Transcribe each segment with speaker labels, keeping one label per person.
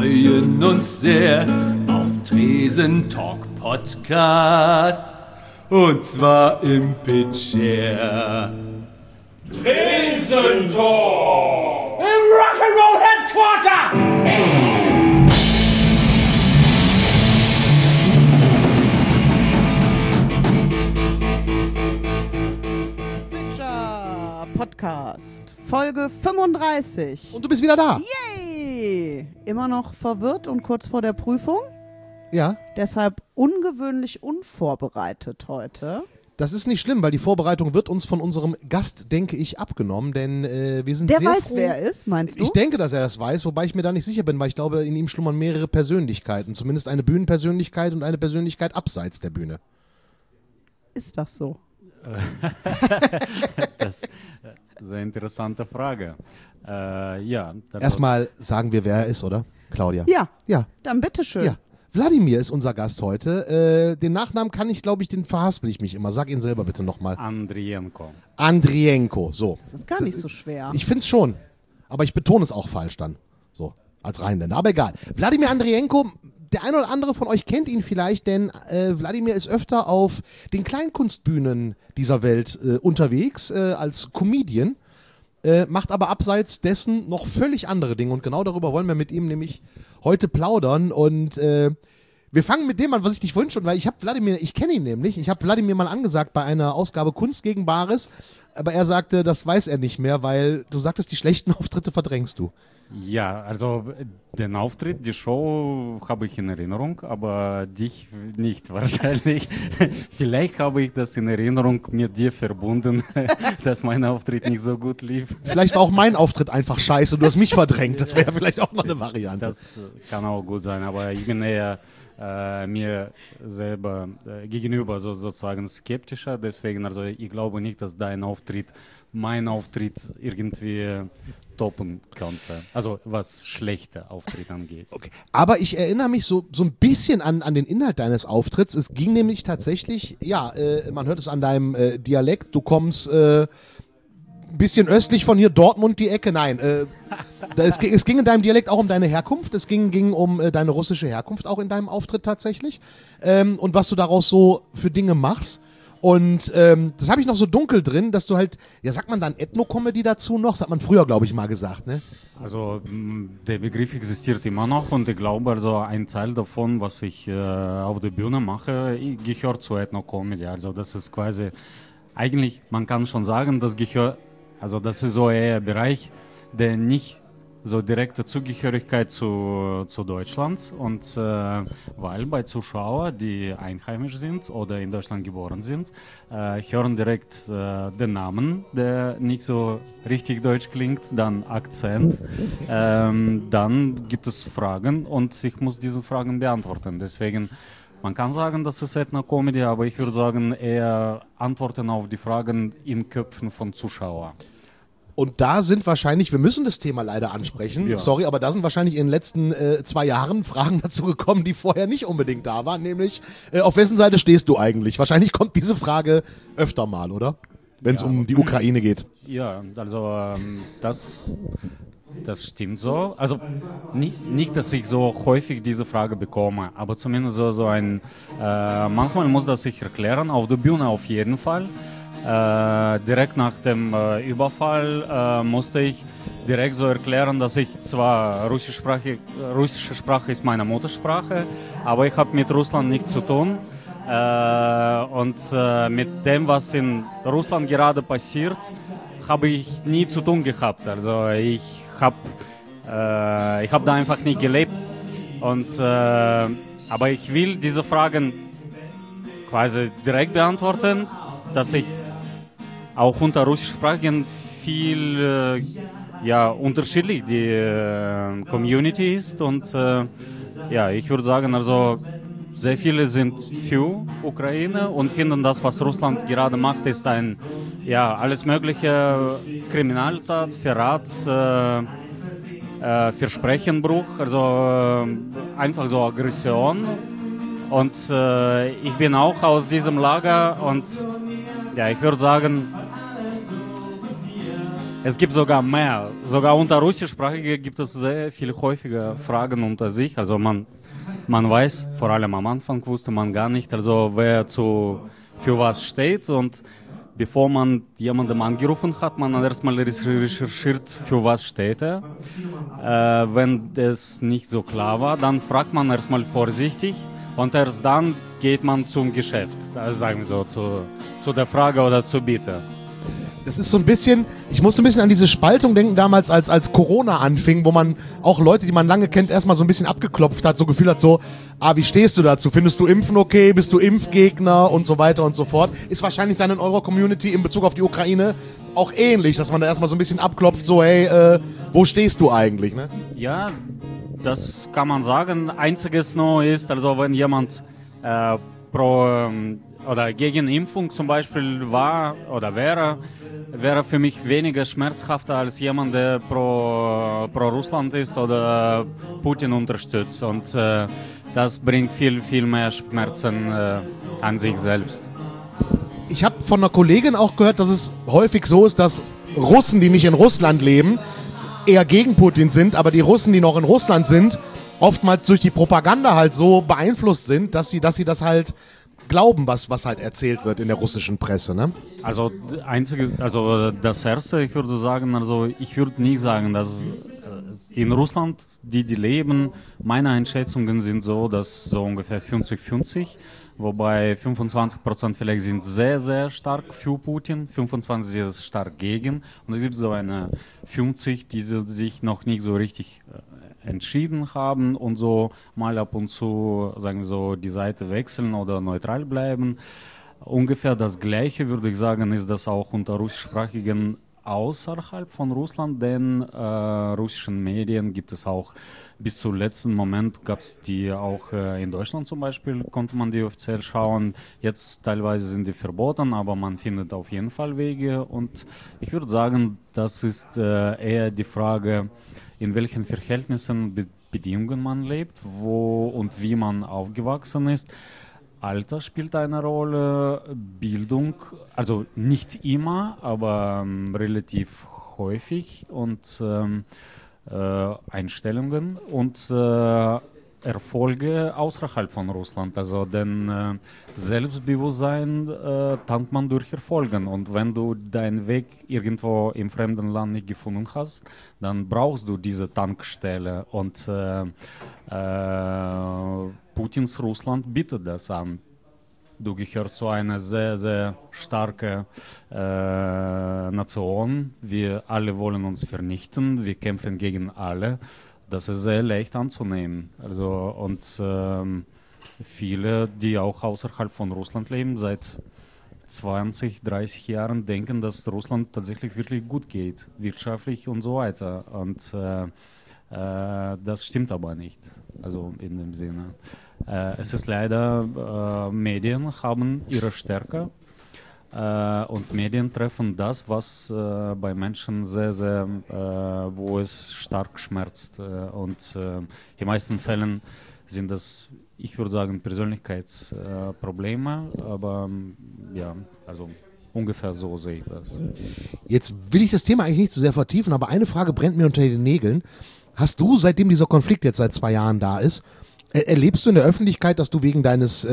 Speaker 1: freuen uns sehr auf Tresen Talk Podcast. Und zwar im Pitcher.
Speaker 2: Tresen Talk!
Speaker 1: Im Rock'n'Roll Headquarter!
Speaker 3: Podcast, Folge 35.
Speaker 4: Und du bist wieder da.
Speaker 3: Yay! Immer noch verwirrt und kurz vor der Prüfung.
Speaker 4: Ja.
Speaker 3: Deshalb ungewöhnlich unvorbereitet heute.
Speaker 4: Das ist nicht schlimm, weil die Vorbereitung wird uns von unserem Gast, denke ich, abgenommen, denn wir sind
Speaker 3: Der
Speaker 4: sehr
Speaker 3: weiß,
Speaker 4: froh.
Speaker 3: wer er ist, meinst du?
Speaker 4: Ich denke, dass er das weiß, wobei ich mir da nicht sicher bin, weil ich glaube, in ihm schlummern mehrere Persönlichkeiten. Zumindest eine Bühnenpersönlichkeit und eine Persönlichkeit abseits der Bühne.
Speaker 3: Ist das so?
Speaker 5: Das ist eine interessante Frage.
Speaker 4: Erstmal sagen wir, wer er ist, oder? Claudia?
Speaker 3: Ja.
Speaker 4: Ja.
Speaker 3: Dann bitteschön.
Speaker 4: Ja. Wladimir ist unser Gast heute. Den Nachnamen kann ich, glaube ich, den verhaspel ich mich immer. Sag ihn selber bitte nochmal.
Speaker 5: Andrienko.
Speaker 4: Andrienko, so.
Speaker 3: Das ist gar nicht so schwer.
Speaker 4: Ich finde es schon. Aber ich betone es auch falsch dann. So, als Rheinländer. Aber egal. Wladimir Andrienko, der eine oder andere von euch kennt ihn vielleicht, denn Wladimir ist öfter auf den Kleinkunstbühnen dieser Welt unterwegs als Comedian, macht aber abseits dessen noch völlig andere Dinge. Und genau darüber wollen wir mit ihm nämlich heute plaudern. Und wir fangen mit dem an, was ich dich vorhin schon, weil ich kenne ihn nämlich, ich habe Wladimir mal angesagt bei einer Ausgabe Kunst gegen Bares, aber er sagte, das weiß er nicht mehr, weil du sagtest, die schlechten Auftritte verdrängst du.
Speaker 5: Ja, also den Auftritt, die Show habe ich in Erinnerung, aber dich nicht wahrscheinlich. Vielleicht habe ich das in Erinnerung mit dir verbunden, dass mein Auftritt nicht so gut lief.
Speaker 4: Vielleicht war auch mein Auftritt einfach scheiße und du hast mich verdrängt. Das wäre vielleicht auch noch eine Variante.
Speaker 5: Das kann auch gut sein, aber ich bin eher mir selber gegenüber sozusagen skeptischer. Deswegen, also ich glaube nicht, dass dein Auftritt, mein Auftritt irgendwie toppen könnte. Also was schlechter Auftritt angeht.
Speaker 4: Okay. Aber ich erinnere mich so ein bisschen an den Inhalt deines Auftritts. Es ging nämlich tatsächlich, man hört es an deinem Dialekt, du kommst ein bisschen östlich von hier, Dortmund die Ecke. Nein, es ging in deinem Dialekt auch um deine Herkunft. Es ging um deine russische Herkunft auch in deinem Auftritt tatsächlich. Und was du daraus so für Dinge machst. Und das habe ich noch so dunkel drin, dass du halt, ja, sagt man dann Ethno-Comedy dazu noch? Das hat man früher, glaube ich, mal gesagt, ne?
Speaker 5: Also der Begriff existiert immer noch und ich glaube, also ein Teil davon, was ich auf der Bühne mache, gehört zur Ethno-Comedy. Also das ist quasi, eigentlich, man kann schon sagen, das ist so eher ein Bereich, der nicht so direkte Zugehörigkeit zu Deutschland und weil bei Zuschauern, die einheimisch sind oder in Deutschland geboren sind, hören direkt den Namen, der nicht so richtig deutsch klingt, dann Akzent, dann gibt es Fragen und ich muss diese Fragen beantworten. Deswegen, man kann sagen, das ist Ethno-Comedy, aber ich würde sagen, eher Antworten auf die Fragen in Köpfen von Zuschauern.
Speaker 4: Und da sind wahrscheinlich, wir müssen das Thema leider ansprechen,
Speaker 5: Ja.
Speaker 4: sorry, aber da sind wahrscheinlich in den letzten 2 Jahren Fragen dazu gekommen, die vorher nicht unbedingt da waren, nämlich, auf wessen Seite stehst du eigentlich? Wahrscheinlich kommt diese Frage öfter mal, oder? Wenn es um die Ukraine geht.
Speaker 5: Ja, also das stimmt so. Also nicht, dass ich so häufig diese Frage bekomme, aber zumindest so ein, manchmal muss das sich erklären, auf der Bühne auf jeden Fall. Direkt nach dem Überfall musste ich direkt so erklären, dass ich zwar russische Sprache ist meine Muttersprache, aber ich habe mit Russland nichts zu tun. Und mit dem, was in Russland gerade passiert, habe ich nie zu tun gehabt. Also ich habe da einfach nicht gelebt. Und, aber ich will diese Fragen quasi direkt beantworten, dass ich auch unter Russischsprachigen viel unterschiedlich die Community ist. Und ich würde sagen, also sehr viele sind für Ukraine und finden das, was Russland gerade macht, ist ein alles mögliche Kriminaltat, Verrat, Versprechenbruch, also einfach so Aggression. Und ich bin auch aus diesem Lager und ich würde sagen, Es gibt sogar mehr. Sogar unter Russischsprachigen gibt es sehr viele häufige Fragen unter sich. Also man weiß, vor allem am Anfang wusste man gar nicht, also wer für was steht. Und bevor man jemandem angerufen hat, man erstmal recherchiert, für was steht er. Wenn das nicht so klar war, dann fragt man erstmal vorsichtig und erst dann geht man zum Geschäft, also sagen wir so, zu der Frage oder zur Bitte.
Speaker 4: Das ist so ein bisschen, ich musste ein bisschen an diese Spaltung denken damals, als Corona anfing, wo man auch Leute, die man lange kennt, erstmal so ein bisschen abgeklopft hat, so Gefühl hat so, wie stehst du dazu? Findest du Impfen okay? Bist du Impfgegner? Und so weiter und so fort. Ist wahrscheinlich dann in eurer Community in Bezug auf die Ukraine auch ähnlich, dass man da erstmal so ein bisschen abklopft, so hey, wo stehst du eigentlich, ne?
Speaker 5: Ja, das kann man sagen. Einziges nur ist, also wenn jemand oder gegen Impfung zum Beispiel war oder wäre für mich weniger schmerzhafter als jemand, der pro Russland ist oder Putin unterstützt. Und das bringt viel, viel mehr Schmerzen an sich selbst.
Speaker 4: Ich habe von einer Kollegin auch gehört, dass es häufig so ist, dass Russen, die nicht in Russland leben, eher gegen Putin sind, aber die Russen, die noch in Russland sind, oftmals durch die Propaganda halt so beeinflusst sind, dass sie das halt glauben, was halt erzählt wird in der russischen Presse, ne?
Speaker 5: Also das Erste, ich würde sagen, also ich würde nie sagen, dass in Russland, die leben, meine Einschätzungen sind so, dass so ungefähr 50-50, wobei 25% vielleicht sind sehr, sehr stark für Putin, 25% sehr stark gegen und es gibt so eine 50, die sich noch nicht so richtig entschieden haben und so mal ab und zu, sagen wir so, die Seite wechseln oder neutral bleiben. Ungefähr das Gleiche, würde ich sagen, ist das auch unter Russischsprachigen außerhalb von Russland, denn russischen Medien gibt es auch bis zum letzten Moment, gab es die auch in Deutschland zum Beispiel, konnte man die offiziell schauen. Jetzt teilweise sind die verboten, aber man findet auf jeden Fall Wege und ich würde sagen, das ist eher die Frage, in welchen Verhältnissen, Bedingungen man lebt, wo und wie man aufgewachsen ist. Alter spielt eine Rolle, Bildung, also nicht immer, aber relativ häufig und Einstellungen und Erfolge außerhalb von Russland. Also denn Selbstbewusstsein tankt man durch Erfolgen und wenn du deinen Weg irgendwo im fremden Land nicht gefunden hast, dann brauchst du diese Tankstelle und Putins Russland bietet das an. Du gehörst zu einer sehr, sehr starken Nation. Wir alle wollen uns vernichten. Wir kämpfen gegen alle. Das ist sehr leicht anzunehmen. Also, und viele, die auch außerhalb von Russland leben, seit 20, 30 Jahren denken, dass Russland tatsächlich wirklich gut geht, wirtschaftlich und so weiter. Und das stimmt aber nicht, also in dem Sinne. Es ist leider, Medien haben ihre Stärke und Medien treffen das, was bei Menschen sehr, sehr, wo es stark schmerzt. Und in den meisten Fällen sind das, ich würde sagen, Persönlichkeitsprobleme, aber ja, also ungefähr so sehe ich das.
Speaker 4: Jetzt will ich das Thema eigentlich nicht so sehr vertiefen, aber eine Frage brennt mir unter den Nägeln. Hast du, seitdem dieser Konflikt jetzt seit 2 Jahren da ist, erlebst du in der Öffentlichkeit, dass du wegen deines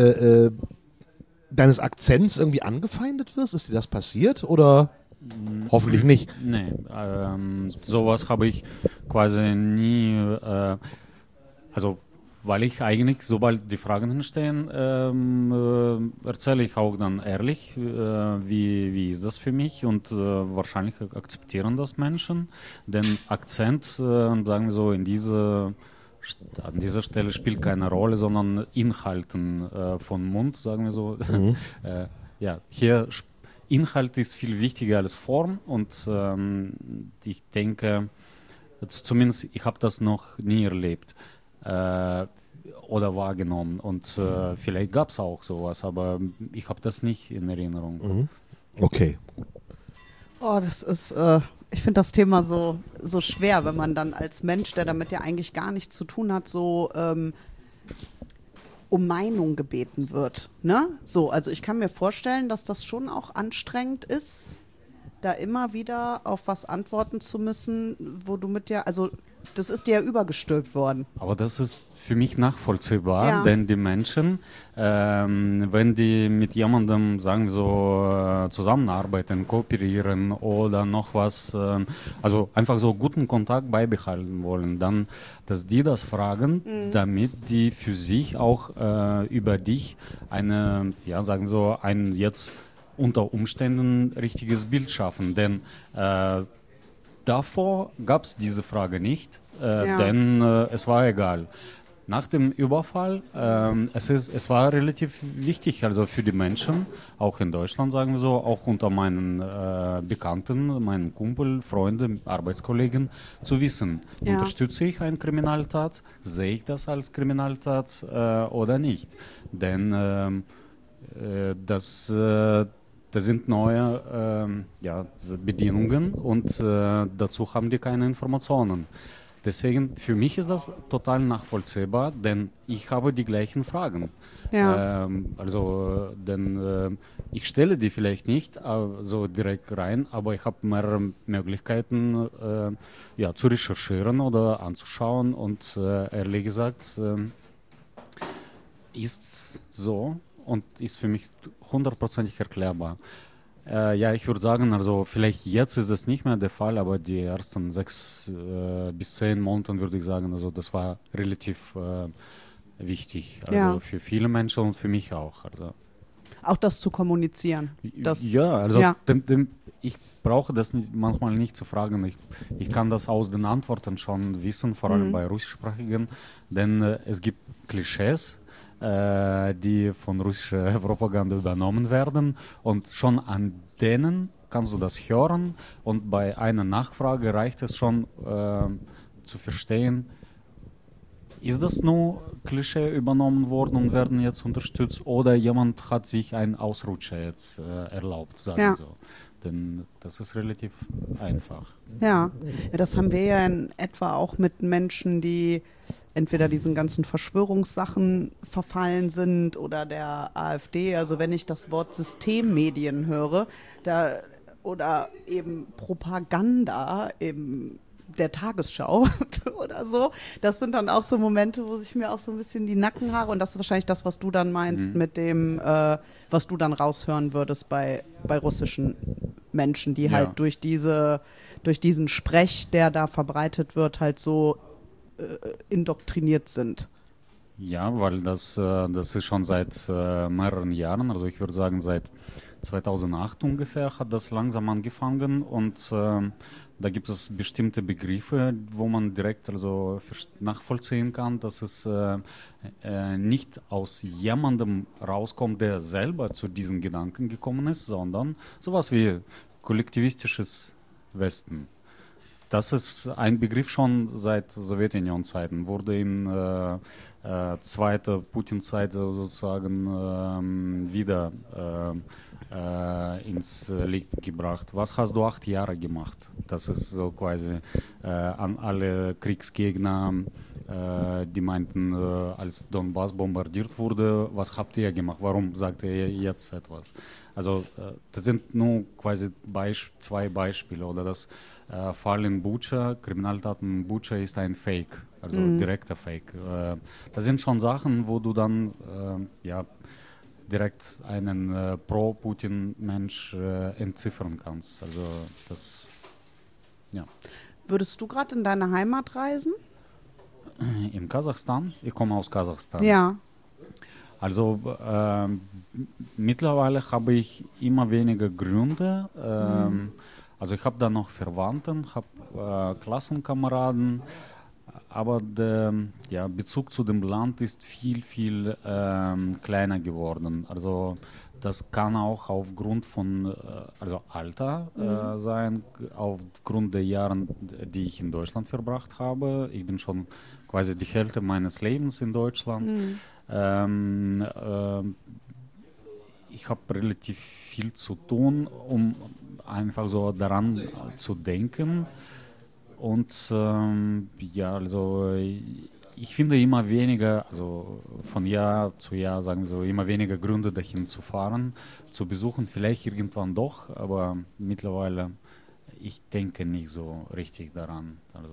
Speaker 4: Akzents irgendwie angefeindet wirst? Ist dir das passiert oder hoffentlich nicht?
Speaker 5: Nee, sowas habe ich quasi nie, also weil ich eigentlich, sobald die Fragen entstehen, erzähle ich auch dann ehrlich, wie ist das für mich und wahrscheinlich akzeptieren das Menschen, denn Akzent, sagen wir so, an dieser Stelle spielt keine Rolle, sondern Inhalten von Mund, sagen wir so. Ja, hier Inhalt ist viel wichtiger als Form und ich denke, zumindest ich habe das noch nie erlebt. Oder wahrgenommen und vielleicht gab es auch sowas, aber ich habe das nicht in Erinnerung.
Speaker 4: Okay.
Speaker 3: Oh, das ist, ich finde das Thema so schwer, wenn man dann als Mensch, der damit ja eigentlich gar nichts zu tun hat, so um Meinung gebeten wird. Ne? So, also ich kann mir vorstellen, dass das schon auch anstrengend ist, da immer wieder auf was antworten zu müssen, wo du mit dir, also das ist dir ja übergestülpt worden.
Speaker 5: Aber das ist für mich nachvollziehbar,
Speaker 3: Ja.
Speaker 5: denn die Menschen, wenn die mit jemandem, sagen wir so, zusammenarbeiten, kooperieren oder noch was, also einfach so guten Kontakt beibehalten wollen, dann, dass die das fragen, damit die für sich auch über dich eine, ja, sagen wir so, ein jetzt unter Umständen richtiges Bild schaffen, denn davor gab es diese Frage nicht, denn es war egal. Nach dem Überfall, es war relativ wichtig, also für die Menschen, auch in Deutschland, sagen wir so, auch unter meinen Bekannten, meinen Kumpel, Freunde, Arbeitskollegen, zu wissen, unterstütze ich eine Kriminaltat, sehe ich das als Kriminaltat oder nicht. Denn das sind neue Bedingungen und dazu haben die keine Informationen. Deswegen, für mich ist das total nachvollziehbar, denn ich habe die gleichen Fragen.
Speaker 3: Ja.
Speaker 5: Ich stelle die vielleicht nicht so direkt rein, aber ich habe mehrere Möglichkeiten zu recherchieren oder anzuschauen und ehrlich gesagt ist so und ist für mich 100%ig erklärbar. Ich würde sagen, also vielleicht jetzt ist das nicht mehr der Fall, aber die ersten 6 bis 10 Monate würde ich sagen, also das war relativ wichtig, also für viele Menschen und für mich auch. Also.
Speaker 3: Auch das zu kommunizieren.
Speaker 5: Ich brauche das manchmal nicht zu fragen. Ich kann das aus den Antworten schon wissen, vor allem bei Russischsprachigen, denn es gibt Klischees, die von russischer Propaganda übernommen werden und schon an denen kannst du das hören und bei einer Nachfrage reicht es schon zu verstehen, ist das nur Klischee übernommen worden und werden jetzt unterstützt oder jemand hat sich einen Ausrutscher jetzt erlaubt, sagen wir so. Denn das ist relativ einfach.
Speaker 3: Ja, das haben wir ja in etwa auch mit Menschen, die entweder diesen ganzen Verschwörungssachen verfallen sind oder der AfD. Also wenn ich das Wort Systemmedien höre, oder eben Propaganda im der Tagesschau oder so. Das sind dann auch so Momente, wo sich mir auch so ein bisschen die Nackenhaare, und das ist wahrscheinlich das, was du dann meinst mit dem, was du dann raushören würdest bei russischen Menschen, die halt durch diesen Sprech, der da verbreitet wird, halt so indoktriniert sind.
Speaker 5: Ja, weil das ist schon seit mehreren Jahren, also ich würde sagen seit 2008 ungefähr hat das langsam angefangen und da gibt es bestimmte Begriffe, wo man direkt also nachvollziehen kann, dass es nicht aus jemandem rauskommt, der selber zu diesen Gedanken gekommen ist, sondern sowas wie kollektivistisches Westen. Das ist ein Begriff schon seit Sowjetunion-Zeiten, wurde in zweiter Putin-Zeit sozusagen wieder ins Licht gebracht. Was hast du 8 Jahre gemacht? Das ist so quasi an alle Kriegsgegner, die meinten, als Donbass bombardiert wurde, was habt ihr gemacht? Warum sagt ihr jetzt etwas? Also das sind nur quasi 2 Beispiele. Oder das Fall in Bucha, Kriminaltaten in Bucha ist ein Fake, also direkter Fake. Das sind schon Sachen, wo du dann direkt einen Pro-Putin-Mensch entziffern kannst. Also das, ja.
Speaker 3: Würdest du gerade in deine Heimat reisen?
Speaker 5: In Kasachstan? Ich komme aus Kasachstan.
Speaker 3: Ja.
Speaker 5: Also mittlerweile habe ich immer weniger Gründe. Also ich habe da noch Verwandten, habe Klassenkameraden, aber der Bezug zu dem Land ist viel, viel kleiner geworden. Also das kann auch aufgrund von Alter sein, aufgrund der Jahre, die ich in Deutschland verbracht habe. Ich bin schon quasi die Hälfte meines Lebens in Deutschland. Ich habe relativ viel zu tun, um einfach so daran zu denken. Und ich finde immer weniger, also von Jahr zu Jahr, sagen wir so, immer weniger Gründe dahin zu fahren, zu besuchen, vielleicht irgendwann doch, aber mittlerweile, ich denke nicht so richtig daran. Also.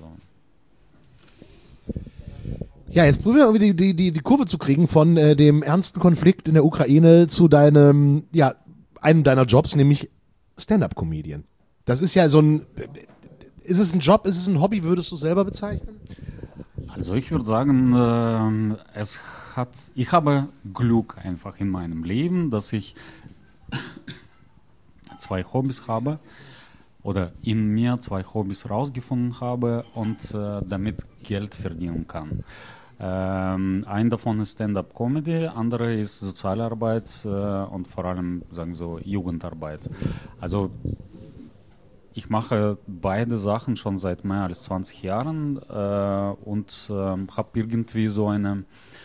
Speaker 4: Ja, jetzt probieren wir die Kurve zu kriegen von dem ernsten Konflikt in der Ukraine zu deinem, ja, einem deiner Jobs, nämlich Stand-Up-Comedian. Das ist ja so ein, ist es ein Job, ist es ein Hobby, würdest du selber bezeichnen?
Speaker 5: Also ich würde sagen, ich habe Glück einfach in meinem Leben, dass ich 2 Hobbys habe oder in mir 2 Hobbys rausgefunden habe und damit Geld verdienen kann. Ein davon ist Stand-up-Comedy, andere ist Sozialarbeit und vor allem, sagen wir so, Jugendarbeit. Also ich mache beide Sachen schon seit mehr als 20 Jahren und habe irgendwie so eine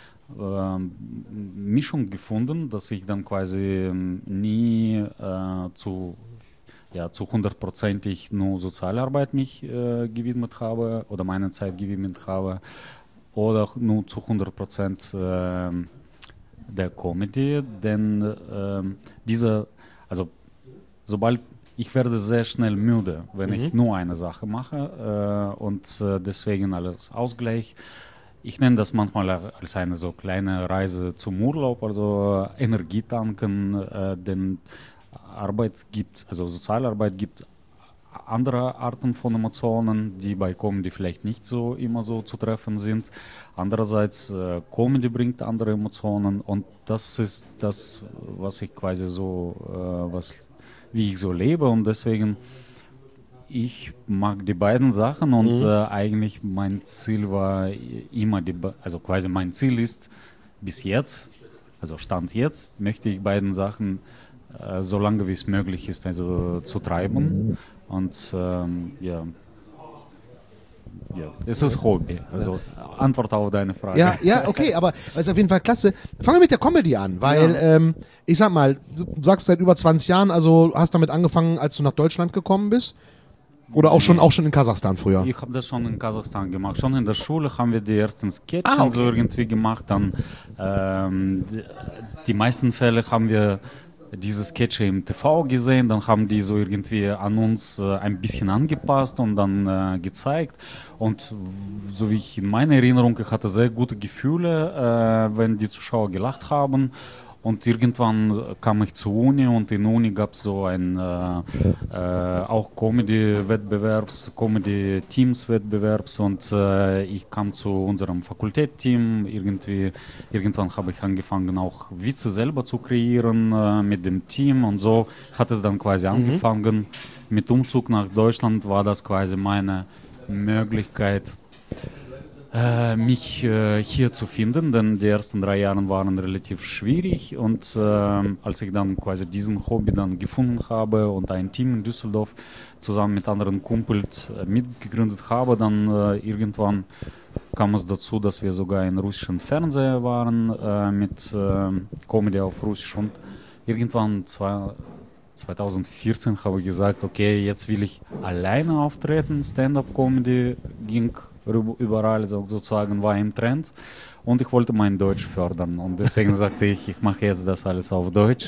Speaker 5: Mischung gefunden, dass ich dann quasi nie zu 100%ig nur Sozialarbeit mich gewidmet habe oder meine Zeit gewidmet habe oder nur zu 100% der Comedy, denn sobald ich werde sehr schnell müde, wenn ich nur eine Sache mache und deswegen alles Ausgleich. Ich nenne das manchmal als eine so kleine Reise zum Urlaub, also Energie tanken, denn Sozialarbeit gibt andere Arten von Emotionen, die bei Comedy vielleicht nicht so immer so zu treffen sind. Andererseits, Comedy bringt andere Emotionen und das ist das, was ich quasi so, wie ich so lebe und deswegen, ich mag die beiden Sachen und eigentlich mein Ziel war immer, quasi mein Ziel ist bis jetzt, also Stand jetzt, möchte ich beiden Sachen so lange wie es möglich ist, also zu treiben und es ist Hobby, also Antwort auf deine Frage.
Speaker 4: Ja, okay, aber es ist auf jeden Fall klasse. Fangen wir mit der Comedy an, weil ich sag mal, du sagst seit über 20 Jahren, also hast damit angefangen, als du nach Deutschland gekommen bist? Oder auch schon in Kasachstan früher?
Speaker 5: Ich habe das schon in Kasachstan gemacht. Schon in der Schule haben wir die ersten Sketche so irgendwie gemacht. Dann die meisten Fälle haben wir diese Sketche im TV gesehen, dann haben die so irgendwie an uns ein bisschen angepasst und dann gezeigt. Und so wie ich in meiner Erinnerung, ich hatte sehr gute Gefühle, wenn die Zuschauer gelacht haben. Und irgendwann kam ich zur Uni und in der Uni gab es so ein auch Comedy-Wettbewerbs, Comedy-Teams-Wettbewerbs und ich kam zu unserem Fakultätteam. Irgendwann habe ich angefangen, auch Witze selber zu kreieren mit dem Team und so hat es dann quasi angefangen. Mit Umzug nach Deutschland war das quasi meine Möglichkeit, mich hier zu finden, denn die ersten 3 Jahre waren relativ schwierig und als ich dann quasi diesen Hobby dann gefunden habe und ein Team in Düsseldorf zusammen mit anderen Kumpels mitgegründet habe, dann irgendwann kam es dazu, dass wir sogar in russischen Fernseher waren mit Comedy auf Russisch und irgendwann 2014 habe ich gesagt, okay, jetzt will ich alleine auftreten, Stand-up-Comedy ging überall sozusagen, war im Trend und ich wollte mein Deutsch fördern und deswegen sagte ich, ich mache jetzt das alles auf Deutsch.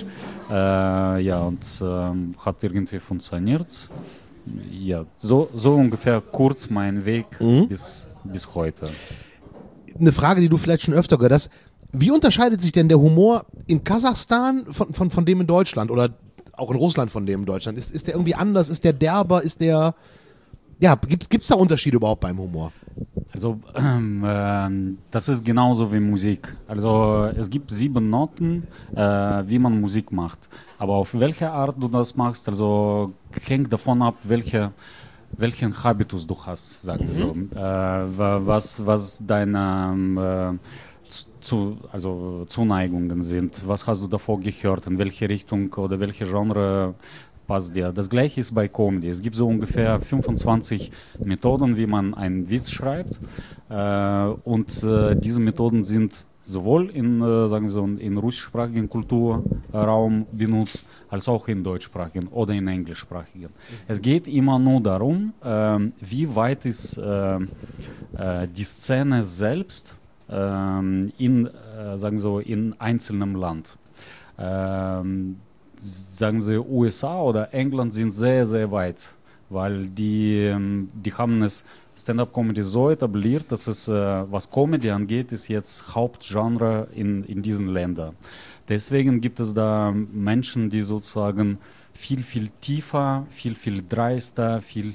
Speaker 5: Hat irgendwie funktioniert. Ja, so ungefähr kurz mein Weg bis heute.
Speaker 4: Eine Frage, die du vielleicht schon öfter gehört hast, wie unterscheidet sich denn der Humor in Kasachstan von dem in Deutschland oder auch in Russland von dem in Deutschland? Ist der irgendwie anders? Ist der derber? Gibt's da Unterschiede überhaupt beim Humor?
Speaker 5: Also das ist genauso wie Musik. Also es gibt 7 Noten, wie man Musik macht. Aber auf welche Art du das machst, also hängt davon ab, welchen Habitus du hast, sagen wir so. Was deine Zuneigungen sind. Was hast du davor gehört? In welche Richtung oder welche Genre passt dir? Das gleiche ist bei Comedy. Es gibt so ungefähr 25 Methoden, wie man einen Witz schreibt. Und diese Methoden sind sowohl in russischsprachigen Kulturraum benutzt, als auch in deutschsprachigen oder in englischsprachigen. Es geht immer nur darum, wie weit ist die Szene selbst sagen so, in einzelnem Land. Sagen Sie, USA oder England sind sehr, sehr weit, weil die haben es Stand-up-Comedy so etabliert, dass es, was Comedy angeht, ist jetzt Hauptgenre in diesen Ländern. Deswegen gibt es da Menschen, die sozusagen viel, viel tiefer, viel, viel dreister, viel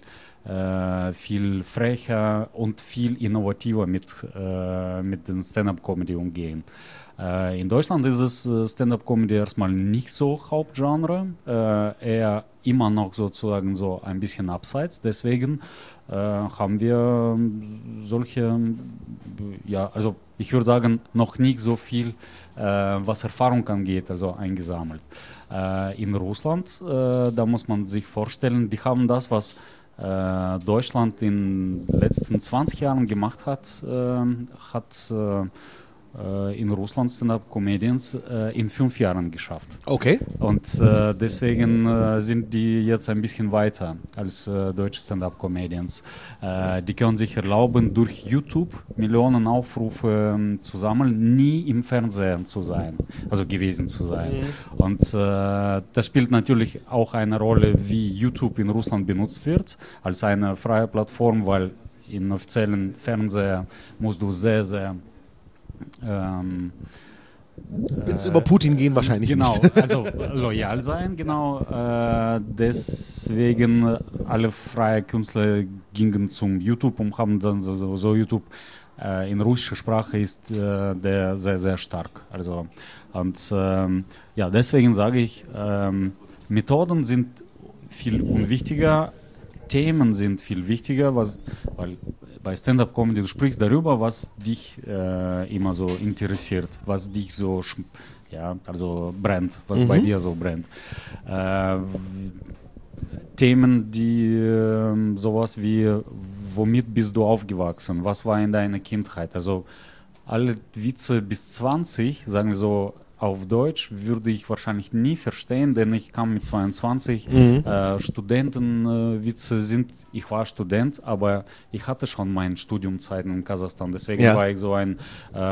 Speaker 5: frecher und viel innovativer mit den Stand-up-Comedy umgehen. In Deutschland ist es Stand-up-Comedy erstmal nicht so Hauptgenre, eher immer noch sozusagen so ein bisschen abseits. Deswegen haben wir solche, ja, also ich würde sagen, noch nicht so viel, was Erfahrung angeht, also eingesammelt. In Russland, da muss man sich vorstellen, die haben das, was Deutschland in den letzten 20 Jahren gemacht hat, in Russland Stand-up-Comedians in 5 Jahren geschafft.
Speaker 4: Okay.
Speaker 5: Und deswegen sind die jetzt ein bisschen weiter als deutsche Stand-up-Comedians. Die können sich erlauben, durch YouTube Millionen Aufrufe zu sammeln, nie im Fernsehen zu sein, also gewesen zu sein. Und das spielt natürlich auch eine Rolle, wie YouTube in Russland benutzt wird, als eine freie Plattform, weil in offiziellen Fernsehen musst du sehr, sehr
Speaker 4: Wenn es über Putin gehen, wahrscheinlich
Speaker 5: genau,
Speaker 4: nicht.
Speaker 5: also loyal sein, genau. Deswegen alle freie Künstler gingen zum YouTube und haben dann so YouTube in russischer Sprache ist der sehr, sehr stark. Also, und ja, deswegen sage ich, Methoden sind viel unwichtiger, Themen sind viel wichtiger, weil bei Stand-up-Comedy, du sprichst darüber, was dich immer so interessiert, was dich so, ja, also brennt, was bei dir so brennt. Themen, die sowas wie, womit bist du aufgewachsen, was war in deiner Kindheit, also alle Witze bis 20, sagen wir so, auf Deutsch würde ich wahrscheinlich nie verstehen, denn ich kam mit 22, Studentenwitze sind, ich war Student, aber ich hatte schon meine Studiumzeiten in Kasachstan, deswegen war ich so ein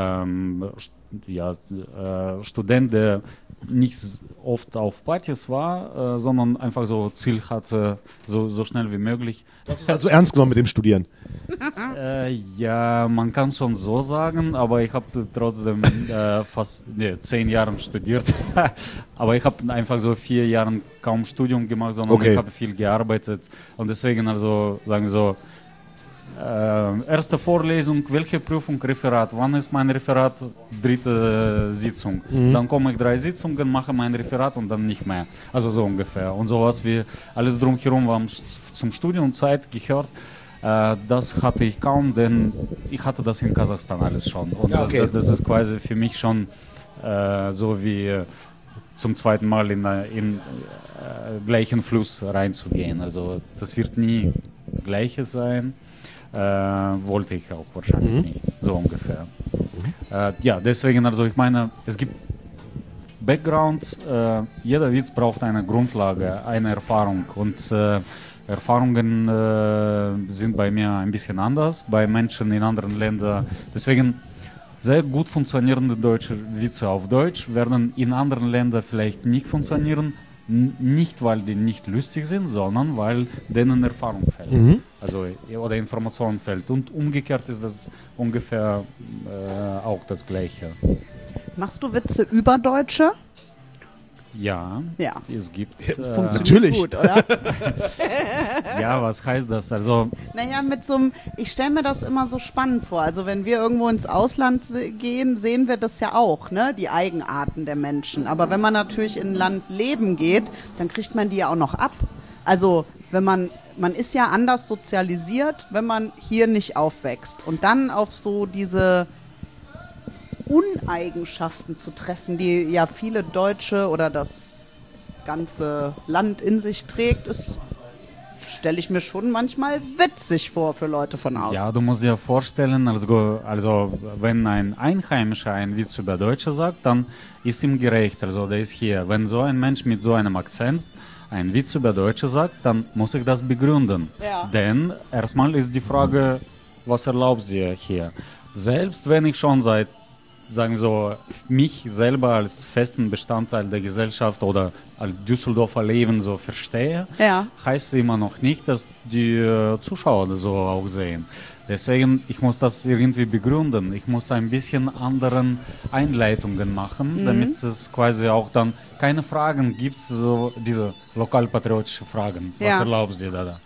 Speaker 5: Student, der nicht oft auf Partys war, sondern einfach so Ziel hatte, so schnell wie möglich.
Speaker 4: Das ist also ernst genommen mit dem Studieren.
Speaker 5: Ja, man kann schon so sagen, aber ich habe trotzdem fast 10 Jahre studiert. Aber ich habe einfach so 4 Jahre kaum Studium gemacht, sondern ich habe viel gearbeitet. Und deswegen also, sagen wir so, erste Vorlesung, welche Prüfung, Referat, wann ist mein Referat, 3. Sitzung. Dann komme ich 3 Sitzungen, mache mein Referat und dann nicht mehr. Also so ungefähr. Und sowas wie alles drumherum war zum Studiumzeit gehört. Das hatte ich kaum, denn ich hatte das in Kasachstan alles schon. Und das ist quasi für mich schon so wie zum zweiten Mal in gleichen Fluss reinzugehen. Also das wird nie Gleiches sein. Wollte ich auch wahrscheinlich nicht, so ungefähr. Ja, deswegen, also ich meine, es gibt Background, jeder Witz braucht eine Grundlage, eine Erfahrung und Erfahrungen sind bei mir ein bisschen anders, bei Menschen in anderen Ländern. Deswegen sehr gut funktionierende deutsche Witze auf Deutsch werden in anderen Ländern vielleicht nicht funktionieren. Nicht, weil die nicht lustig sind, sondern weil denen Erfahrung fehlt. Also, oder Information fehlt. Und umgekehrt ist das ungefähr auch das Gleiche.
Speaker 3: Machst du Witze über Deutsche?
Speaker 5: Ja, es gibt.
Speaker 3: Funktioniert
Speaker 4: natürlich.
Speaker 3: Gut, oder?
Speaker 5: Ja, was heißt das? Also,
Speaker 3: naja, mit so einem, ich stelle mir das immer so spannend vor. Also wenn wir irgendwo ins Ausland gehen, sehen wir das ja auch, ne? Die Eigenarten der Menschen. Aber wenn man natürlich in ein Land leben geht, dann kriegt man die ja auch noch ab. Also wenn man ist ja anders sozialisiert, wenn man hier nicht aufwächst. Und dann auf so diese Uneigenschaften zu treffen, die ja viele Deutsche oder das ganze Land in sich trägt, ist, stelle ich mir schon manchmal witzig vor für Leute von außen.
Speaker 5: Ja, du musst dir vorstellen, also wenn ein Einheimischer einen Witz über Deutsche sagt, dann ist ihm gerecht, also der ist hier. Wenn so ein Mensch mit so einem Akzent einen Witz über Deutsche sagt, dann muss ich das begründen. Ja. Denn erstmal ist die Frage, was erlaubst du dir hier? selbst wenn ich schon seit, sagen wir so, mich selber als festen Bestandteil der Gesellschaft oder als Düsseldorfer Leben so verstehe, heißt immer noch nicht, dass die Zuschauer das so auch sehen. Deswegen, ich muss das irgendwie begründen. Ich muss ein bisschen anderen Einleitungen machen, damit es quasi auch dann keine Fragen gibt, so diese lokalpatriotischen Fragen. Was erlaubst du dir da?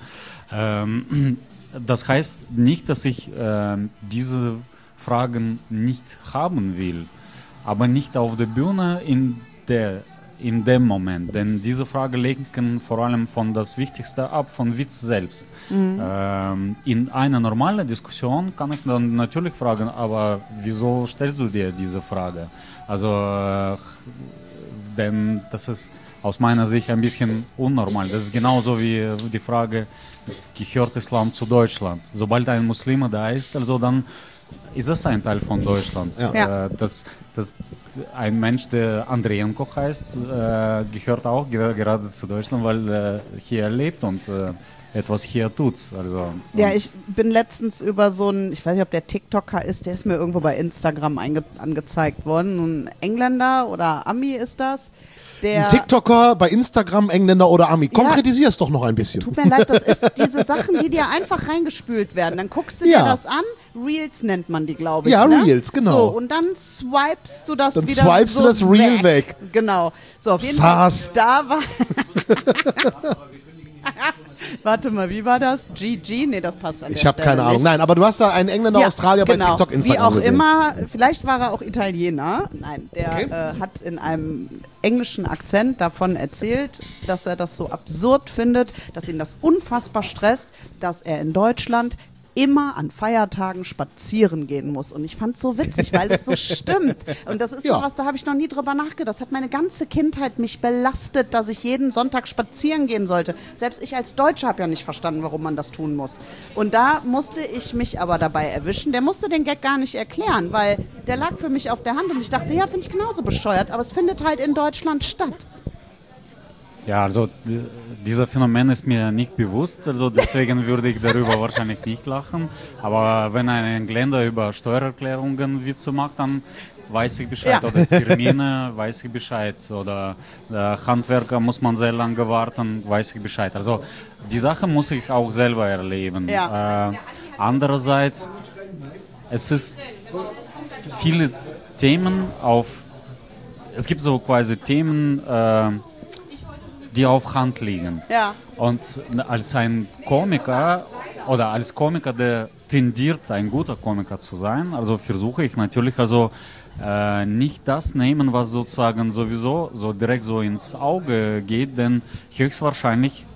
Speaker 5: Das heißt nicht, dass ich diese Fragen nicht haben will, aber nicht auf der Bühne in dem Moment, denn diese Fragen lenken vor allem von das Wichtigste ab, von Witz selbst. In einer normalen Diskussion kann ich dann natürlich fragen, aber wieso stellst du dir diese Frage? Also, denn das ist aus meiner Sicht ein bisschen unnormal. Das ist genauso wie die Frage, gehört Islam zu Deutschland? Sobald ein Muslim da ist, also dann ist es ein Teil von Deutschland. Das ein Mensch, der Andrienko heißt, gehört auch gerade zu Deutschland, weil er hier lebt und etwas hier tut. Also,
Speaker 3: ja, ich bin letztens über so einen, ich weiß nicht, ob der TikToker ist, der ist mir irgendwo bei Instagram angezeigt worden. Ein Engländer oder Ami ist das.
Speaker 4: Ein TikToker bei Instagram, Engländer oder Ami. Konkretisier es doch noch ein bisschen.
Speaker 3: Tut mir leid, das ist diese Sachen, die dir einfach reingespült werden. Dann guckst du dir das an. Reels nennt man die, glaube ich.
Speaker 4: Ja,
Speaker 3: ne?
Speaker 4: Reels, genau.
Speaker 3: So, und dann swipest du das
Speaker 4: dann
Speaker 3: wieder
Speaker 4: swipest
Speaker 3: so
Speaker 4: du das Reel weg.
Speaker 3: Genau. So, auf jeden Fall. Da war... Warte mal, wie war das? GG? Nee, das passt an der
Speaker 4: Ich habe keine Ahnung.
Speaker 3: nicht.
Speaker 4: Nein, aber du hast da einen Engländer, Australier bei TikTok, Instagram
Speaker 3: Wie auch
Speaker 4: gesehen.
Speaker 3: immer, vielleicht war er auch Italiener. Nein, der hat in einem englischen Akzent davon erzählt, dass er das so absurd findet, dass ihn das unfassbar stresst, dass er in Deutschland immer an Feiertagen spazieren gehen muss. Und ich fand es so witzig, weil es so stimmt. Und das ist sowas, da habe ich noch nie drüber nachgedacht. Das hat meine ganze Kindheit mich belastet, dass ich jeden Sonntag spazieren gehen sollte. Selbst ich als Deutscher habe ja nicht verstanden, warum man das tun muss. Und da musste ich mich aber dabei erwischen. Der musste den Gag gar nicht erklären, weil der lag für mich auf der Hand und ich dachte, ja, finde ich genauso bescheuert. Aber es findet halt in Deutschland statt.
Speaker 5: Ja, also dieser Phänomen ist mir nicht bewusst, also deswegen würde ich darüber wahrscheinlich nicht lachen. Aber wenn ein Engländer über Steuererklärungen Witze macht, dann weiß ich Bescheid. Oder Termine, weiß ich Bescheid. Oder Handwerker muss man sehr lange warten, weiß ich Bescheid. Also die Sache muss ich auch selber erleben. Andererseits, es ist viele Themen es gibt so quasi Themen, die auf Hand liegen. Und als ein Komiker oder als Komiker, der tendiert, ein guter Komiker zu sein, also versuche ich natürlich nicht das nehmen, was sozusagen sowieso so direkt so ins Auge geht, denn höchstwahrscheinlich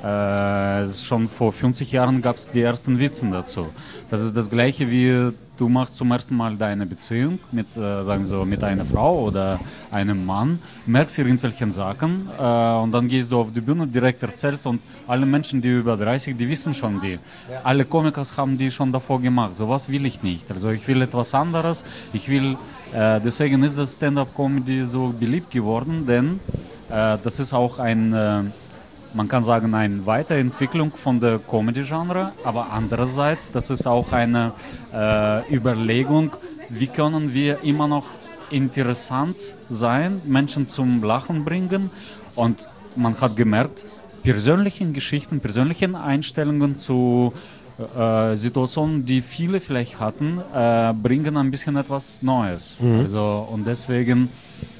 Speaker 5: schon vor 50 Jahren gab es die ersten Witze dazu. Das ist das Gleiche wie du machst zum ersten Mal deine Beziehung mit, sagen wir so, mit einer Frau oder einem Mann, merkst irgendwelche Sachen und dann gehst du auf die Bühne, direkt erzählst und alle Menschen, die über 30, die wissen schon die. Alle Komiker haben die schon davor gemacht. Sowas will ich nicht. Also ich will etwas anderes. Deswegen ist das Stand-up-Comedy so beliebt geworden, denn das ist auch man kann sagen, eine Weiterentwicklung von der Comedy-Genre, aber andererseits, das ist auch eine Überlegung, wie können wir immer noch interessant sein, Menschen zum Lachen bringen. Und man hat gemerkt, persönlichen Geschichten, persönlichen Einstellungen zu Situationen, die viele vielleicht hatten, bringen ein bisschen etwas Neues. Also, und deswegen,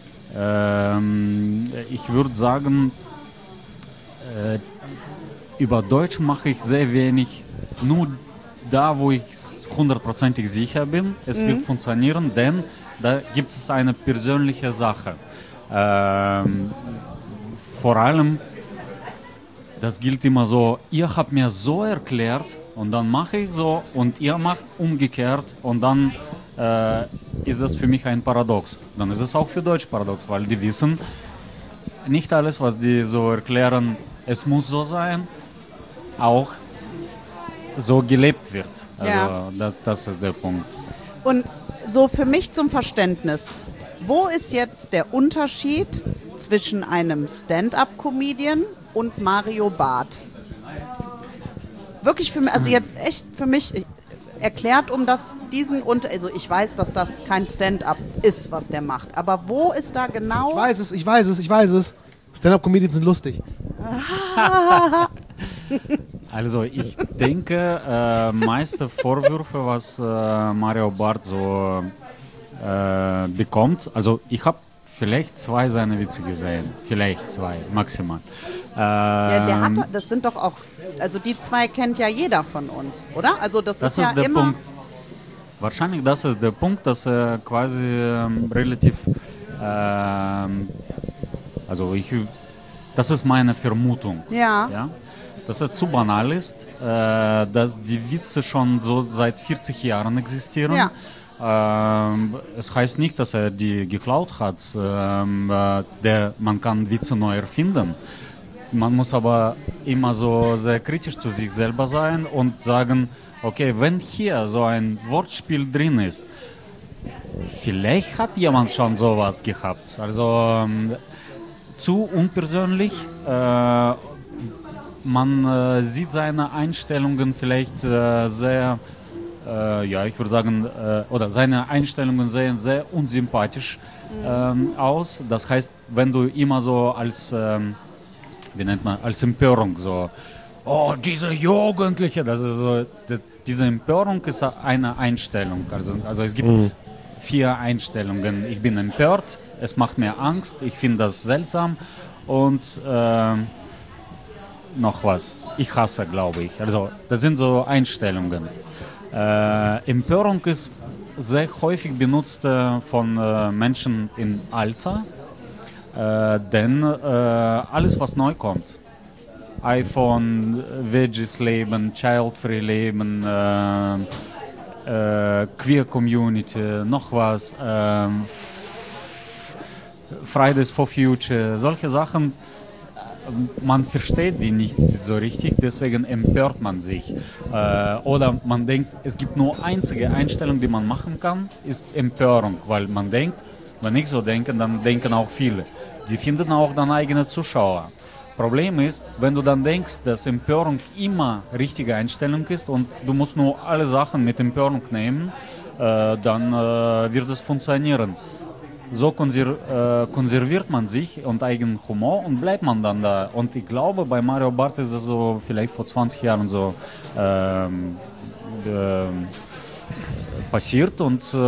Speaker 5: ich würde sagen, über Deutsch mache ich sehr wenig, nur da, wo ich hundertprozentig sicher bin, es wird funktionieren, denn da gibt es eine persönliche Sache. Vor allem, das gilt immer so, ihr habt mir so erklärt und dann mache ich so und ihr macht umgekehrt und dann ist das für mich ein Paradox. Dann ist es auch für Deutsch paradox, weil die wissen, nicht alles, was die so erklären, es muss so sein, auch so gelebt wird. Also das ist der Punkt.
Speaker 3: Und so für mich zum Verständnis, wo ist jetzt der Unterschied zwischen einem Stand-up-Comedian und Mario Barth? Wirklich für mich, also jetzt echt für mich, erklärt, also ich weiß, dass das kein Stand-up ist, was der macht, aber wo ist da genau...
Speaker 4: Ich weiß es. Stand-up-Comedians sind lustig.
Speaker 5: Also ich denke, meiste Vorwürfe, was Mario Barth so bekommt, also ich habe vielleicht 2 seiner Witze gesehen, vielleicht 2 maximal.
Speaker 3: Ja, das sind doch auch, also die 2 kennt ja jeder von uns, oder? Also das ist ja
Speaker 5: der
Speaker 3: immer...
Speaker 5: Punkt. Wahrscheinlich das ist der Punkt, dass er quasi relativ, das ist meine Vermutung.
Speaker 3: Ja.
Speaker 5: Dass er zu banal ist, dass die Witze schon so seit 40 Jahren existieren.
Speaker 3: Ja.
Speaker 5: Es heißt nicht, dass er die geklaut hat. Man kann Witze neu erfinden. Man muss aber immer so sehr kritisch zu sich selber sein und sagen, okay, wenn hier so ein Wortspiel drin ist, vielleicht hat jemand schon sowas gehabt. Also zu unpersönlich. Man sieht seine Einstellungen vielleicht sehr, ich würde sagen, oder seine Einstellungen sehen sehr unsympathisch aus. Das heißt, wenn du immer so als, als Empörung so, oh, diese Jugendliche, das ist so, diese Empörung ist eine Einstellung. Also es gibt 4 Einstellungen. Ich bin empört, es macht mir Angst, ich finde das seltsam und noch was. Ich hasse, glaube ich. Also das sind so Einstellungen. Empörung ist sehr häufig benutzt von Menschen im Alter, denn alles, was neu kommt, iPhone, Veggies leben, Child-Free leben, Queer Community, noch was, Fridays for Future, solche Sachen. Man versteht die nicht so richtig, deswegen empört man sich. Oder man denkt, es gibt nur einzige Einstellung, die man machen kann, ist Empörung, weil man denkt, wenn ich so denke, dann denken auch viele. Die finden auch dann eigene Zuschauer. Problem ist, wenn du dann denkst, dass Empörung immer richtige Einstellung ist und du musst nur alle Sachen mit Empörung nehmen, dann wird es funktionieren. So konserviert man sich und eigenen Humor und bleibt man dann da. Und ich glaube, bei Mario Barth ist das so vielleicht vor 20 Jahren so passiert.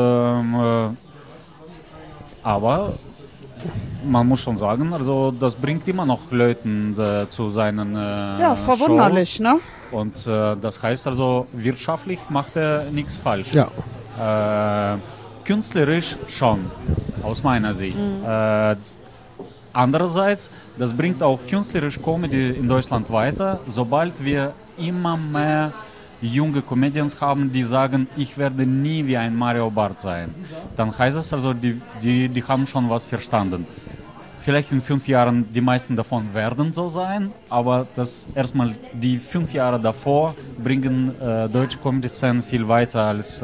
Speaker 5: Aber man muss schon sagen, also das bringt immer noch Leuten zu seinen
Speaker 3: verwunderlich,
Speaker 5: Shows.
Speaker 3: Ne?
Speaker 5: Und das heißt also, wirtschaftlich macht er nichts falsch.
Speaker 4: Ja.
Speaker 5: Künstlerisch schon, aus meiner Sicht. Andererseits, das bringt auch künstlerisch Comedy in Deutschland weiter, sobald wir immer mehr junge Comedians haben, die sagen, ich werde nie wie ein Mario Barth sein. Dann heißt es also, die haben schon was verstanden. Vielleicht in 5 Jahren, die meisten davon werden so sein, aber das erstmal die 5 Jahre davor bringen deutsche Comedy-Szenen viel weiter als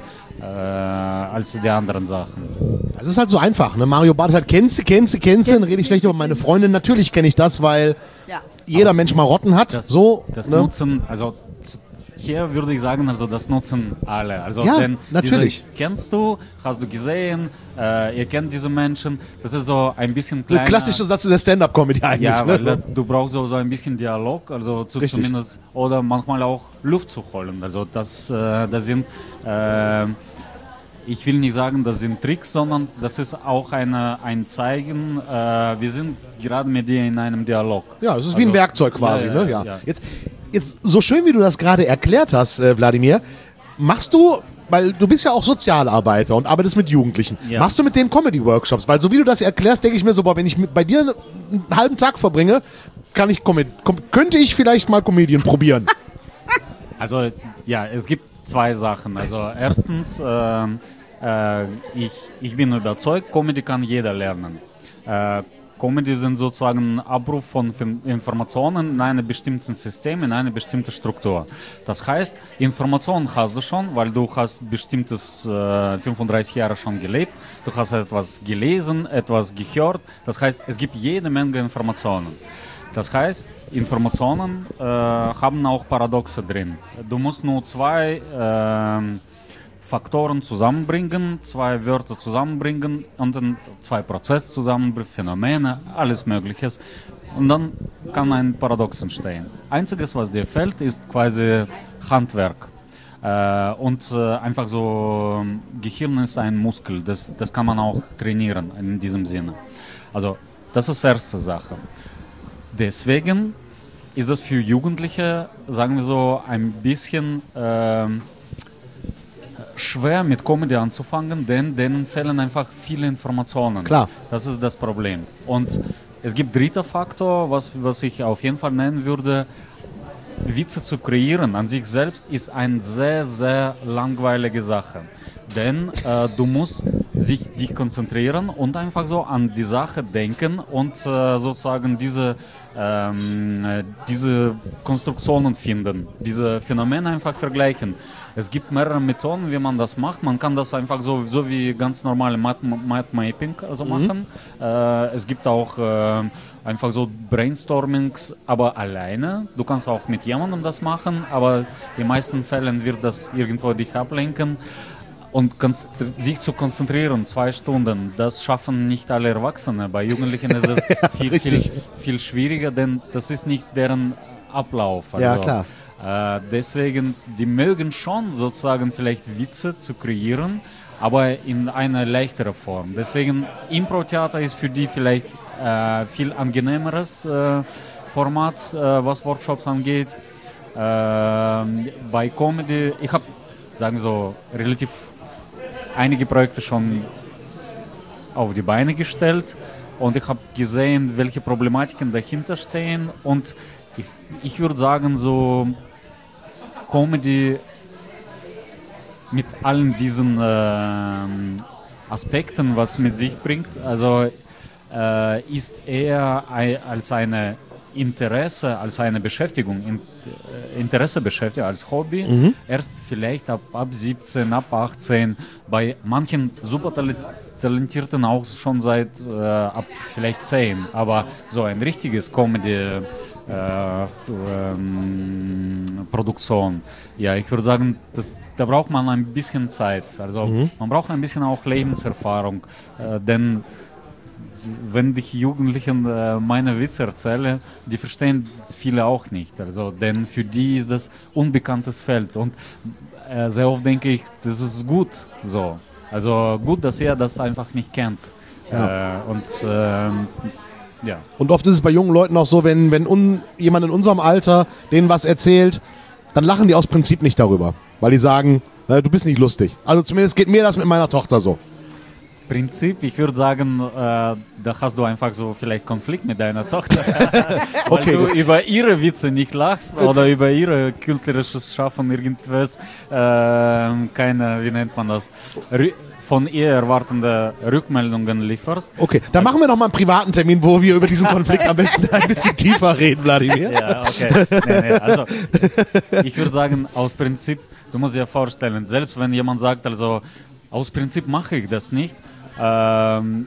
Speaker 5: die anderen Sachen.
Speaker 4: Das ist halt so einfach, ne? Mario Barth halt, kennst du, dann rede ich schlecht über meine Freundin. Natürlich kenne ich das, weil jeder Mensch Marotten hat.
Speaker 5: Das
Speaker 4: ne?
Speaker 5: nutzen, also hier würde ich sagen, also das nutzen alle. Also
Speaker 4: ja,
Speaker 5: denn
Speaker 4: natürlich.
Speaker 5: Kennst du, hast du gesehen, ihr kennt diese Menschen. Das ist so ein bisschen kleiner.
Speaker 4: Der klassische Satz der Stand-Up-Comedy eigentlich.
Speaker 5: Ja,
Speaker 4: ne?
Speaker 5: weil du brauchst so ein bisschen Dialog, also zumindest, oder manchmal auch Luft zu holen. Also das sind, ich will nicht sagen, das sind Tricks, sondern das ist auch ein Zeigen, wir sind gerade mit dir in einem Dialog.
Speaker 4: Ja, es ist wie ein Werkzeug quasi.
Speaker 5: Ja.
Speaker 4: Jetzt, so schön wie du das gerade erklärt hast, Wladimir, machst du, weil du bist ja auch Sozialarbeiter und arbeitest mit Jugendlichen, machst du mit denen Comedy-Workshops? Weil so wie du das erklärst, denke ich mir so, boah, wenn ich bei dir einen halben Tag verbringe, könnte ich vielleicht mal Comedian probieren.
Speaker 5: Also ja, es gibt 2 Sachen. Also erstens, ich bin überzeugt, Comedy kann jeder lernen. Comedy sind sozusagen ein Abruf von Informationen in einem bestimmten System, in eine bestimmte Struktur. Das heißt, Informationen hast du schon, weil du hast bestimmtes 35 Jahre schon gelebt, du hast etwas gelesen, etwas gehört. Das heißt, es gibt jede Menge Informationen. Das heißt, Informationen haben auch Paradoxe drin. Du musst nur zwei Faktoren zusammenbringen, zwei Wörter zusammenbringen und dann zwei Prozesse zusammenbringen, Phänomene, alles Mögliche. Und dann kann ein Paradox entstehen. Einziges, was dir fehlt, ist quasi Handwerk. Und einfach so, Gehirn ist ein Muskel, das kann man auch trainieren in diesem Sinne. Also das ist die erste Sache. Deswegen ist das für Jugendliche, sagen wir so, ein bisschen schwer mit Comedy anzufangen, denn denen fehlen einfach viele Informationen.
Speaker 4: Klar.
Speaker 5: Das ist das Problem. Und es gibt dritter Faktor, was ich auf jeden Fall nennen würde. Witze zu kreieren an sich selbst ist eine sehr, sehr langweilige Sache. Denn du musst dich konzentrieren und einfach so an die Sache denken und sozusagen diese Konstruktionen finden, diese Phänomene einfach vergleichen. Es gibt mehrere Methoden, wie man das macht. Man kann das einfach so wie ganz normale Mindmapping also machen. Es gibt auch einfach so Brainstormings, aber alleine. Du kannst auch mit jemandem das machen, aber in den meisten Fällen wird das irgendwo dich ablenken. Und sich zu konzentrieren, 2 Stunden, das schaffen nicht alle Erwachsene. Bei Jugendlichen ist es viel schwieriger, denn das ist nicht deren Ablauf. Also,
Speaker 4: ja, klar.
Speaker 5: Deswegen, die mögen schon sozusagen vielleicht Witze zu kreieren, aber in einer leichteren Form. Deswegen, Impro-Theater ist für die vielleicht viel angenehmeres Format, was Workshops angeht. Bei Comedy, ich habe, sagen wir so, relativ einige Projekte schon auf die Beine gestellt und ich habe gesehen, welche Problematiken dahinter stehen und ich würde sagen, so Comedy mit allen diesen Aspekten, was mit sich bringt, also ist eher als eine Interesse, als eine Beschäftigung, Interessebeschäftigung, als Hobby, erst vielleicht ab 17, ab 18, bei manchen super Talentierten auch schon seit ab vielleicht 10, aber so ein richtiges Comedy Produktion. Ja, ich würde sagen, da braucht man ein bisschen Zeit, also man braucht ein bisschen auch Lebenserfahrung, denn wenn die Jugendlichen meine Witze erzähle, die verstehen viele auch nicht. Also, denn für die ist das unbekanntes Feld. Und sehr oft denke ich, das ist gut so. Also gut, dass er das einfach nicht kennt.
Speaker 4: Ja.
Speaker 5: Ja.
Speaker 4: Und oft ist es bei jungen Leuten auch so, wenn jemand in unserem Alter denen was erzählt, dann lachen die aus Prinzip nicht darüber. Weil die sagen, du bist nicht lustig. Also zumindest geht mir das mit meiner Tochter so.
Speaker 5: Prinzip, ich würde sagen, da hast du einfach so vielleicht Konflikt mit deiner Tochter, weil du über ihre Witze nicht lachst oder über ihre künstlerisches Schaffen irgendwas, keine, wie nennt man das, von ihr erwartende Rückmeldungen lieferst.
Speaker 4: Okay, dann machen wir noch mal einen privaten Termin, wo wir über diesen Konflikt am besten ein bisschen tiefer reden, Wladimir.
Speaker 5: Ja, okay. Nee, also ich würde sagen, aus Prinzip, du musst dir vorstellen, selbst wenn jemand sagt, also aus Prinzip mache ich das nicht, wenn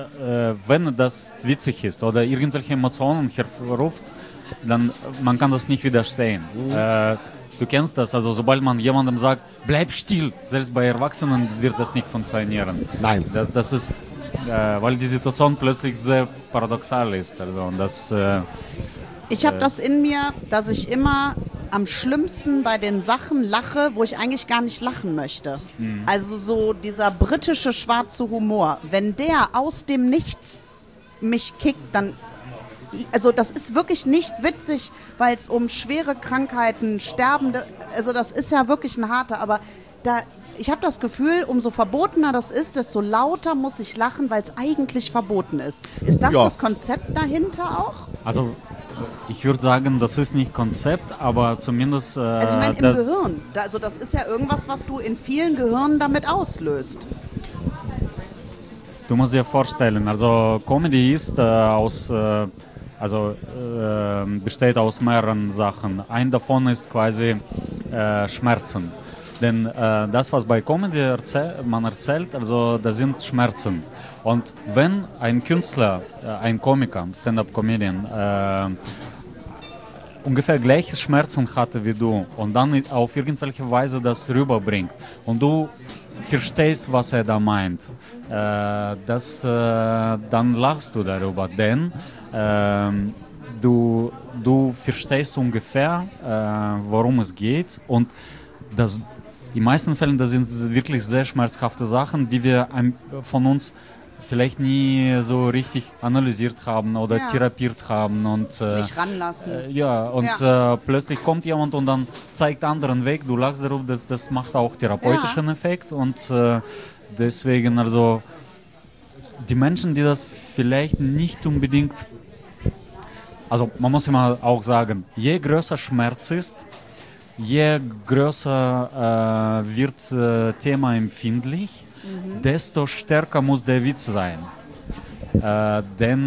Speaker 5: das witzig ist oder irgendwelche Emotionen hervorruft, dann man kann das nicht widerstehen. Du kennst das, also sobald man jemandem sagt, bleib still, selbst bei Erwachsenen wird das nicht funktionieren.
Speaker 4: Nein.
Speaker 5: Das ist, weil die Situation plötzlich sehr paradoxal ist. Also, und das,
Speaker 3: ich habe das in mir, dass ich immer am schlimmsten bei den Sachen lache, wo ich eigentlich gar nicht lachen möchte. Also so dieser britische schwarze Humor, wenn der aus dem Nichts mich kickt, dann, also das ist wirklich nicht witzig, weil es um schwere Krankheiten, Sterbende, also das ist ja wirklich ein harter, aber da, ich habe das Gefühl, umso verbotener das ist, desto lauter muss ich lachen, weil es eigentlich verboten ist. Ist das das Konzept dahinter auch?
Speaker 5: Also ich würde sagen, das ist nicht Konzept, aber zumindest...
Speaker 3: also ich meine im Gehirn. Also das ist ja irgendwas, was du in vielen Gehirnen damit auslöst.
Speaker 5: Du musst dir vorstellen, also Comedy ist besteht aus mehreren Sachen. Ein davon ist quasi Schmerzen. Denn das, was bei Comedy man erzählt, also das sind Schmerzen. Und wenn ein Künstler, ein Komiker, Stand-up-Comedian, ungefähr gleiches Schmerzen hatte wie du und dann auf irgendwelche Weise das rüberbringt und du verstehst, was er da meint, dann lachst du darüber, denn du verstehst ungefähr, worum es geht und in den meisten Fällen, das sind wirklich sehr schmerzhafte Sachen, die wir von uns vielleicht nie so richtig analysiert haben oder therapiert haben und
Speaker 3: nicht ranlassen.
Speaker 5: Plötzlich kommt jemand und dann zeigt anderen Weg, du lachst darüber, das macht auch therapeutischen Effekt und deswegen also die Menschen, die das vielleicht nicht unbedingt, also man muss immer auch sagen, je größer Schmerz ist, je größer wird Thema empfindlich, desto stärker muss der Witz sein. Denn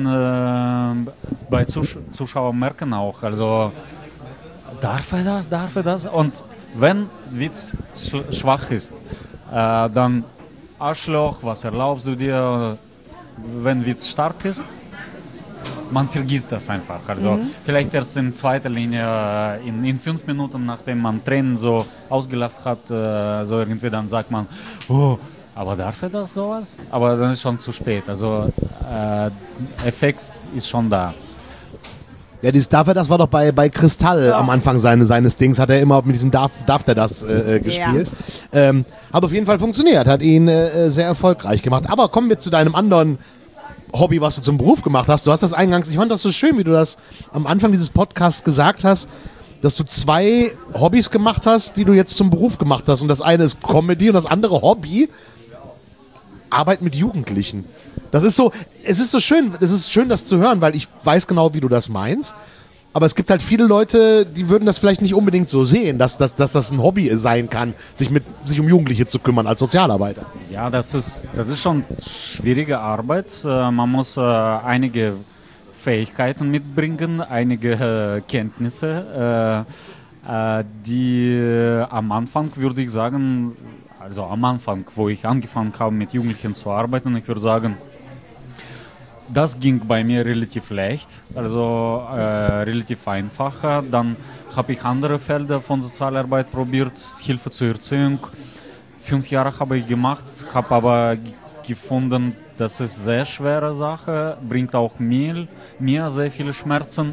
Speaker 5: bei Zuschauern merken auch, also darf er das? Und wenn Witz schwach ist, dann Arschloch, was erlaubst du dir? Wenn Witz stark ist, man vergisst das einfach. Also vielleicht erst in zweiter Linie, in 5 Minuten, nachdem man Tränen so ausgelacht hat, so irgendwie dann sagt man, oh, aber darf er das sowas? Aber dann ist schon zu spät. Also Effekt ist schon da.
Speaker 4: Ja, dieses Darf er das war doch bei Kristall am Anfang seines Dings, hat er immer mit diesem Darf der das gespielt. Hat auf jeden Fall funktioniert, hat ihn sehr erfolgreich gemacht. Aber kommen wir zu deinem anderen Hobby, was du zum Beruf gemacht hast. Du hast das eingangs, ich fand das so schön, wie du das am Anfang dieses Podcasts gesagt hast, dass du 2 Hobbys gemacht hast, die du jetzt zum Beruf gemacht hast. Und das eine ist Comedy und das andere Hobby Arbeit mit Jugendlichen. Das ist so, es ist schön, das zu hören, weil ich weiß genau, wie du das meinst. Aber es gibt halt viele Leute, die würden das vielleicht nicht unbedingt so sehen, dass das ein Hobby sein kann, sich um Jugendliche zu kümmern als Sozialarbeiter.
Speaker 5: Ja, das ist schon schwierige Arbeit. Man muss einige Fähigkeiten mitbringen, einige Kenntnisse, die am Anfang, würde ich sagen, also am Anfang, wo ich angefangen habe, mit Jugendlichen zu arbeiten, ich würde sagen, das ging bei mir relativ leicht, also relativ einfach. Dann habe ich andere Felder von Sozialarbeit probiert, Hilfe zur Erziehung. 5 Jahre habe ich gemacht, habe aber gefunden, das ist eine sehr schwere Sache, bringt auch mir sehr viele Schmerzen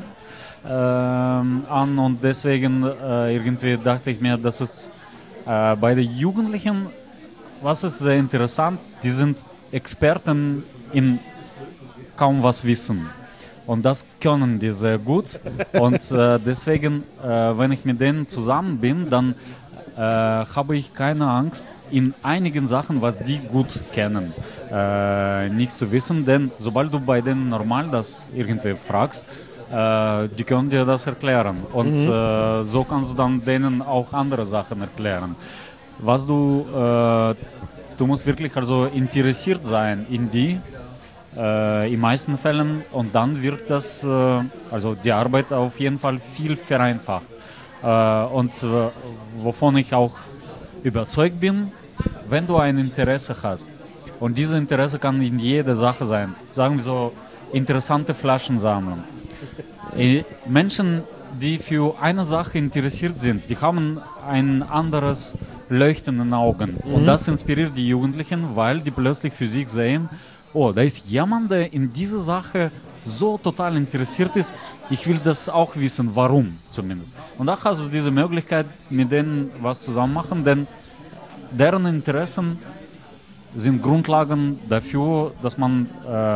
Speaker 5: an und deswegen irgendwie dachte ich mir, dass es bei den Jugendlichen, was ist sehr interessant, die sind Experten in kaum was wissen. Und das können die sehr gut. Und deswegen, wenn ich mit denen zusammen bin, dann habe ich keine Angst, in einigen Sachen, was die gut kennen, nicht zu wissen. Denn sobald du bei denen normal das irgendwie fragst, die können dir das erklären. Und so kannst du dann denen auch andere Sachen erklären. Was du musst wirklich also interessiert sein in die, in meisten Fällen, und dann wird das, also die Arbeit auf jeden Fall viel vereinfacht. Und wovon ich auch überzeugt bin, wenn du ein Interesse hast, und dieses Interesse kann in jeder Sache sein, sagen wir so, interessante Flaschen sammeln. Menschen, die für eine Sache interessiert sind, die haben ein anderes Leuchten in den Augen. Und das inspiriert die Jugendlichen, weil die plötzlich für sich sehen, oh, da ist jemand, der in dieser Sache so total interessiert ist, ich will das auch wissen, warum zumindest. Und da hast du diese Möglichkeit, mit denen was zusammen machen, denn deren Interessen sind Grundlagen dafür, dass man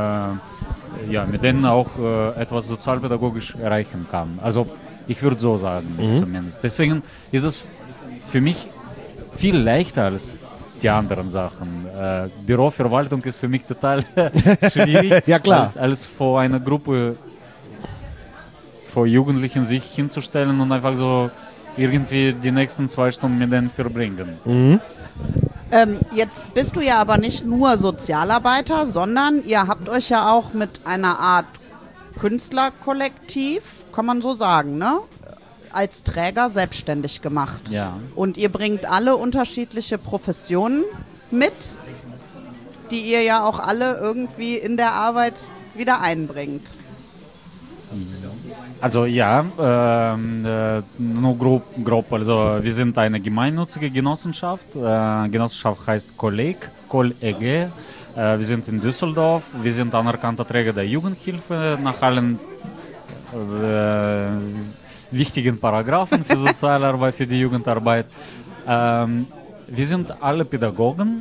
Speaker 5: mit denen auch etwas sozialpädagogisch erreichen kann. Also ich würde so sagen, zumindest. Deswegen ist es für mich viel leichter als die anderen Sachen. Büroverwaltung ist für mich total schwierig,
Speaker 4: ja, klar.
Speaker 5: Als vor einer Gruppe, vor Jugendlichen sich hinzustellen und einfach so irgendwie die nächsten 2 Stunden mit denen verbringen.
Speaker 3: Jetzt bist du ja aber nicht nur Sozialarbeiter, sondern ihr habt euch ja auch mit einer Art Künstlerkollektiv, kann man so sagen, ne? als Träger selbstständig gemacht.
Speaker 5: Ja.
Speaker 3: Und ihr bringt alle unterschiedliche Professionen mit, die ihr ja auch alle irgendwie in der Arbeit wieder einbringt.
Speaker 5: Also ja, nur grob, also wir sind eine gemeinnützige Genossenschaft. Genossenschaft heißt Kolleg, Kol-EG. Wir sind in Düsseldorf. Wir sind anerkannter Träger der Jugendhilfe nach allen wichtigen Paragraphen für Sozialarbeit, für die Jugendarbeit. Wir sind alle Pädagogen,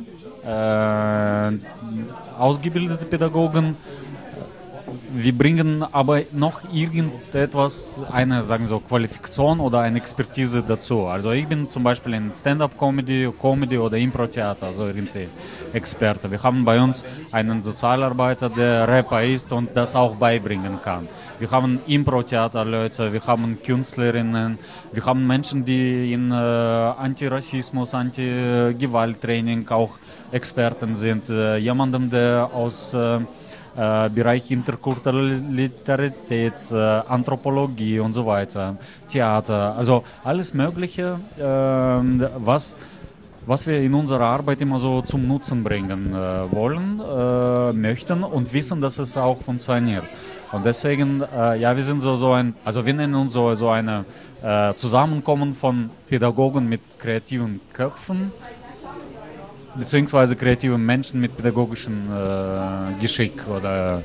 Speaker 5: ausgebildete Pädagogen. Wir bringen aber noch irgendetwas, eine, sagen wir so, Qualifikation oder eine Expertise dazu. Also ich bin zum Beispiel in Stand-up-Comedy, Comedy oder Impro-Theater, also irgendwie Experte. Wir haben bei uns einen Sozialarbeiter, der Rapper ist und das auch beibringen kann. Wir haben Impro-Theater-Leute, wir haben Künstlerinnen, wir haben Menschen, die in Antirassismus, Anti-Gewalt-Training auch Experten sind. Jemandem, der aus Bereich Interkulturalität, Anthropologie und so weiter, Theater, also alles Mögliche, was wir in unserer Arbeit immer so zum Nutzen bringen wollen, möchten und wissen, dass es auch funktioniert. Und deswegen, ja, wir sind also wir nennen uns so eine Zusammenkommen von Pädagogen mit kreativen Köpfen, beziehungsweise kreative Menschen mit pädagogischem Geschick oder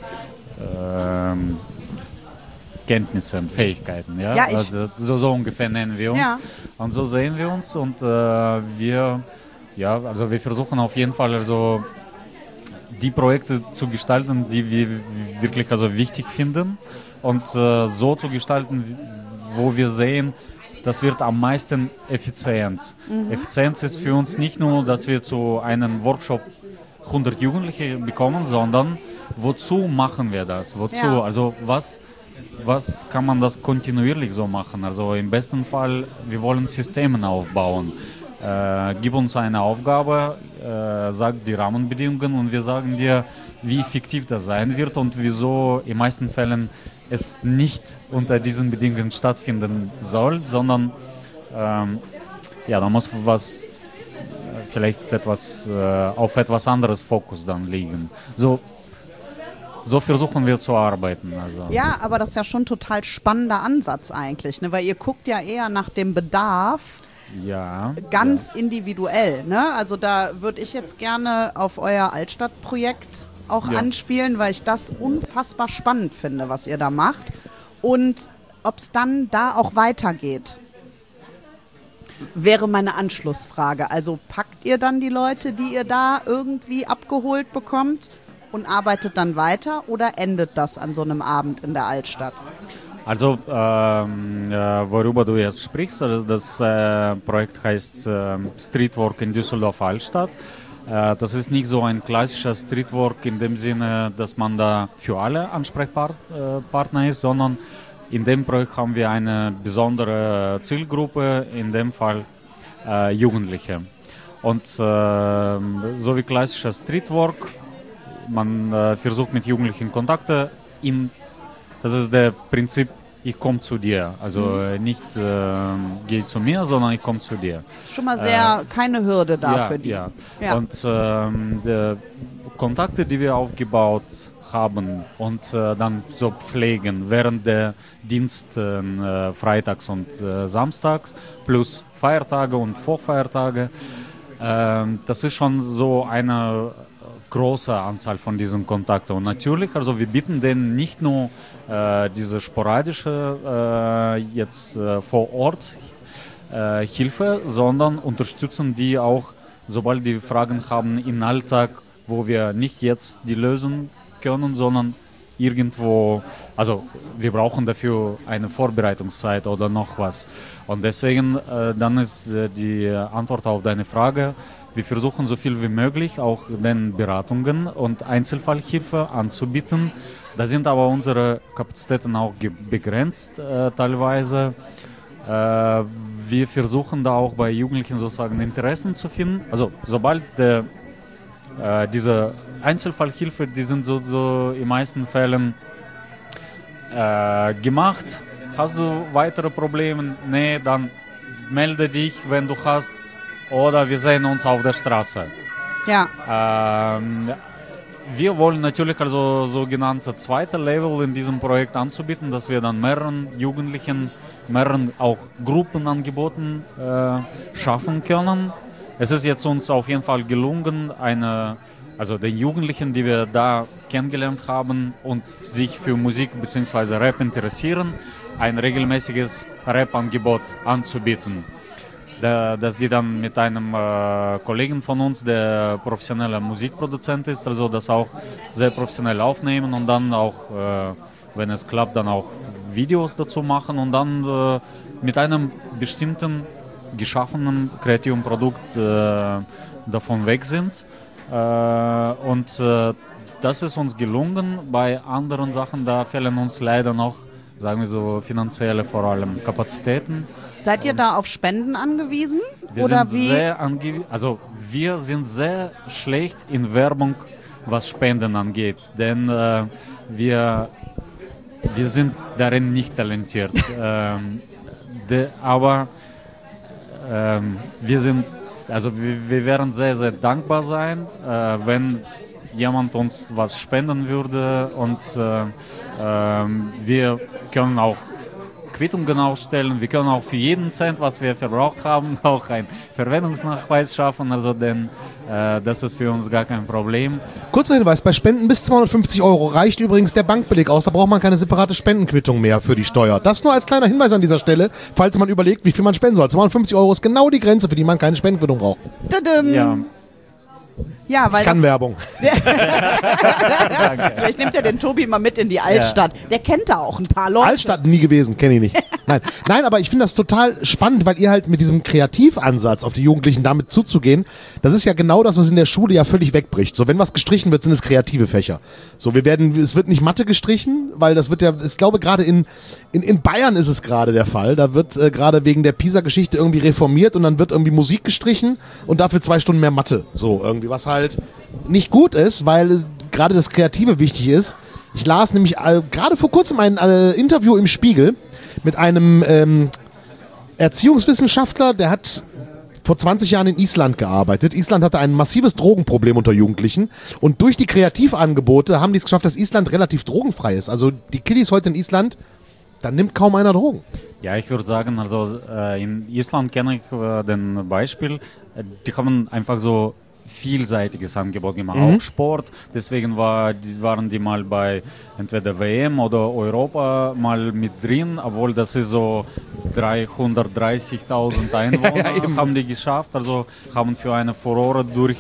Speaker 5: Kenntnissen, Fähigkeiten. Ja?
Speaker 3: Ja,
Speaker 5: also so ungefähr nennen wir uns.
Speaker 3: Ja.
Speaker 5: Und so sehen wir uns und wir versuchen auf jeden Fall also die Projekte zu gestalten, die wir wirklich also wichtig finden und so zu gestalten, wo wir sehen, das wird am meisten Effizienz. Effizienz ist für uns nicht nur, dass wir zu einem Workshop 100 Jugendliche bekommen, sondern wozu machen wir das? Wozu?
Speaker 3: Ja.
Speaker 5: Also was kann man das kontinuierlich so machen? Also im besten Fall, wir wollen Systeme aufbauen. Gib uns eine Aufgabe, sag die Rahmenbedingungen und wir sagen dir, wie effektiv das sein wird und wieso in meisten Fällen es nicht unter diesen Bedingungen stattfinden soll, sondern da muss vielleicht auf etwas anderes Fokus dann liegen. So versuchen wir zu arbeiten. Also.
Speaker 3: Ja, aber das ist ja schon ein total spannender Ansatz eigentlich, ne? Weil ihr guckt ja eher nach dem Bedarf, ganz individuell. Ne? Also da würde ich jetzt gerne auf euer Altstadtprojekt auch anspielen, weil ich das unfassbar spannend finde, was ihr da macht. Und ob es dann da auch weitergeht, wäre meine Anschlussfrage. Also packt ihr dann die Leute, die ihr da irgendwie abgeholt bekommt und arbeitet dann weiter oder endet das an so einem Abend in der Altstadt?
Speaker 5: Also, worüber du jetzt sprichst, also das Projekt heißt Streetwork in Düsseldorf-Altstadt. Das ist nicht so ein klassischer Streetwork in dem Sinne, dass man da für alle Ansprechpartner ist, sondern in dem Projekt haben wir eine besondere Zielgruppe, in dem Fall Jugendliche. Und so wie klassischer Streetwork, man versucht mit Jugendlichen Kontakte das ist der Prinzip, ich komme zu dir. Also nicht geh zu mir, sondern ich komme zu dir.
Speaker 3: Schon mal keine Hürde da für die.
Speaker 5: Ja. Und die Kontakte, die wir aufgebaut haben und dann so pflegen während der Dienste freitags und samstags plus Feiertage und Vorfeiertage, das ist schon so eine große Anzahl von diesen Kontakten. Und natürlich, also wir bieten denen nicht nur diese sporadische jetzt vor Ort Hilfe, sondern unterstützen die auch, sobald die Fragen haben im Alltag, wo wir nicht jetzt die lösen können, sondern irgendwo, also wir brauchen dafür eine Vorbereitungszeit oder noch was. Und deswegen, dann ist die Antwort auf deine Frage, wir versuchen so viel wie möglich auch den Beratungen und Einzelfallhilfe anzubieten. Da sind aber unsere Kapazitäten auch begrenzt teilweise. Wir versuchen da auch bei Jugendlichen sozusagen Interessen zu finden. Also sobald diese Einzelfallhilfe, die sind so in meisten Fällen gemacht, hast du weitere Probleme? Nee, dann melde dich, wenn du hast, oder wir sehen uns auf der Straße.
Speaker 3: Ja.
Speaker 5: Wir wollen natürlich also sogenannte zweite Level in diesem Projekt anzubieten, dass wir dann mehreren Jugendlichen, mehreren auch Gruppenangeboten schaffen können. Es ist jetzt uns auf jeden Fall gelungen, also den Jugendlichen, die wir da kennengelernt haben und sich für Musik bzw. Rap interessieren, ein regelmäßiges Rap-Angebot anzubieten. Dass die dann mit einem Kollegen von uns, der professioneller Musikproduzent ist, also das auch sehr professionell aufnehmen und dann auch, wenn es klappt, dann auch Videos dazu machen und dann mit einem bestimmten geschaffenen kreativen Produkt davon weg sind. Das ist uns gelungen. Bei anderen Sachen, da fehlen uns leider noch, sagen wir so, finanzielle vor allem Kapazitäten.
Speaker 3: Seid ihr da auf Spenden angewiesen?
Speaker 5: Wir sind sehr schlecht in Werbung, was Spenden angeht, denn wir sind darin nicht talentiert. Aber wir werden sehr, sehr dankbar sein, wenn jemand uns was spenden würde und wir können auch Quittungen ausstellen. Wir können auch für jeden Cent, was wir verbraucht haben, auch einen Verwendungsnachweis schaffen. Also denn das ist für uns gar kein Problem.
Speaker 4: Kurzer Hinweis, bei Spenden bis 250 € reicht übrigens der Bankbeleg aus. Da braucht man keine separate Spendenquittung mehr für die Steuer. Das nur als kleiner Hinweis an dieser Stelle, falls man überlegt, wie viel man spenden soll. 250 € ist genau die Grenze, für die man keine Spendenquittung braucht.
Speaker 5: Ja.
Speaker 3: Ja, weil
Speaker 4: Ich kann Werbung.
Speaker 3: Vielleicht nimmt er den Tobi mal mit in die Altstadt. Der kennt da auch ein paar Leute.
Speaker 4: Altstadt nie gewesen, kenne ich nicht. Nein, aber ich finde das total spannend, weil ihr halt mit diesem Kreativansatz auf die Jugendlichen damit zuzugehen, das ist ja genau das, was in der Schule ja völlig wegbricht. So, wenn was gestrichen wird, sind es kreative Fächer. So, es wird nicht Mathe gestrichen, weil das wird ja, ich glaube gerade in Bayern ist es gerade der Fall. Da wird gerade wegen der Pisa-Geschichte irgendwie reformiert und dann wird irgendwie Musik gestrichen und dafür 2 Stunden mehr Mathe. So, irgendwie, was halt nicht gut ist, weil gerade das Kreative wichtig ist. Ich las nämlich gerade vor kurzem ein Interview im Spiegel mit einem Erziehungswissenschaftler, der hat vor 20 Jahren in Island gearbeitet. Island hatte ein massives Drogenproblem unter Jugendlichen und durch die Kreativangebote haben die es geschafft, dass Island relativ drogenfrei ist. Also die Kiddies heute in Island, da nimmt kaum einer Drogen.
Speaker 5: Ja, ich würde sagen, also in Island kenne ich den Beispiel, die haben einfach so vielseitiges Angebot gemacht, auch Sport. Deswegen waren die mal bei entweder WM oder Europa mal mit drin, obwohl das ist so 330.000 Einwohner haben die geschafft, also haben für eine Furore durch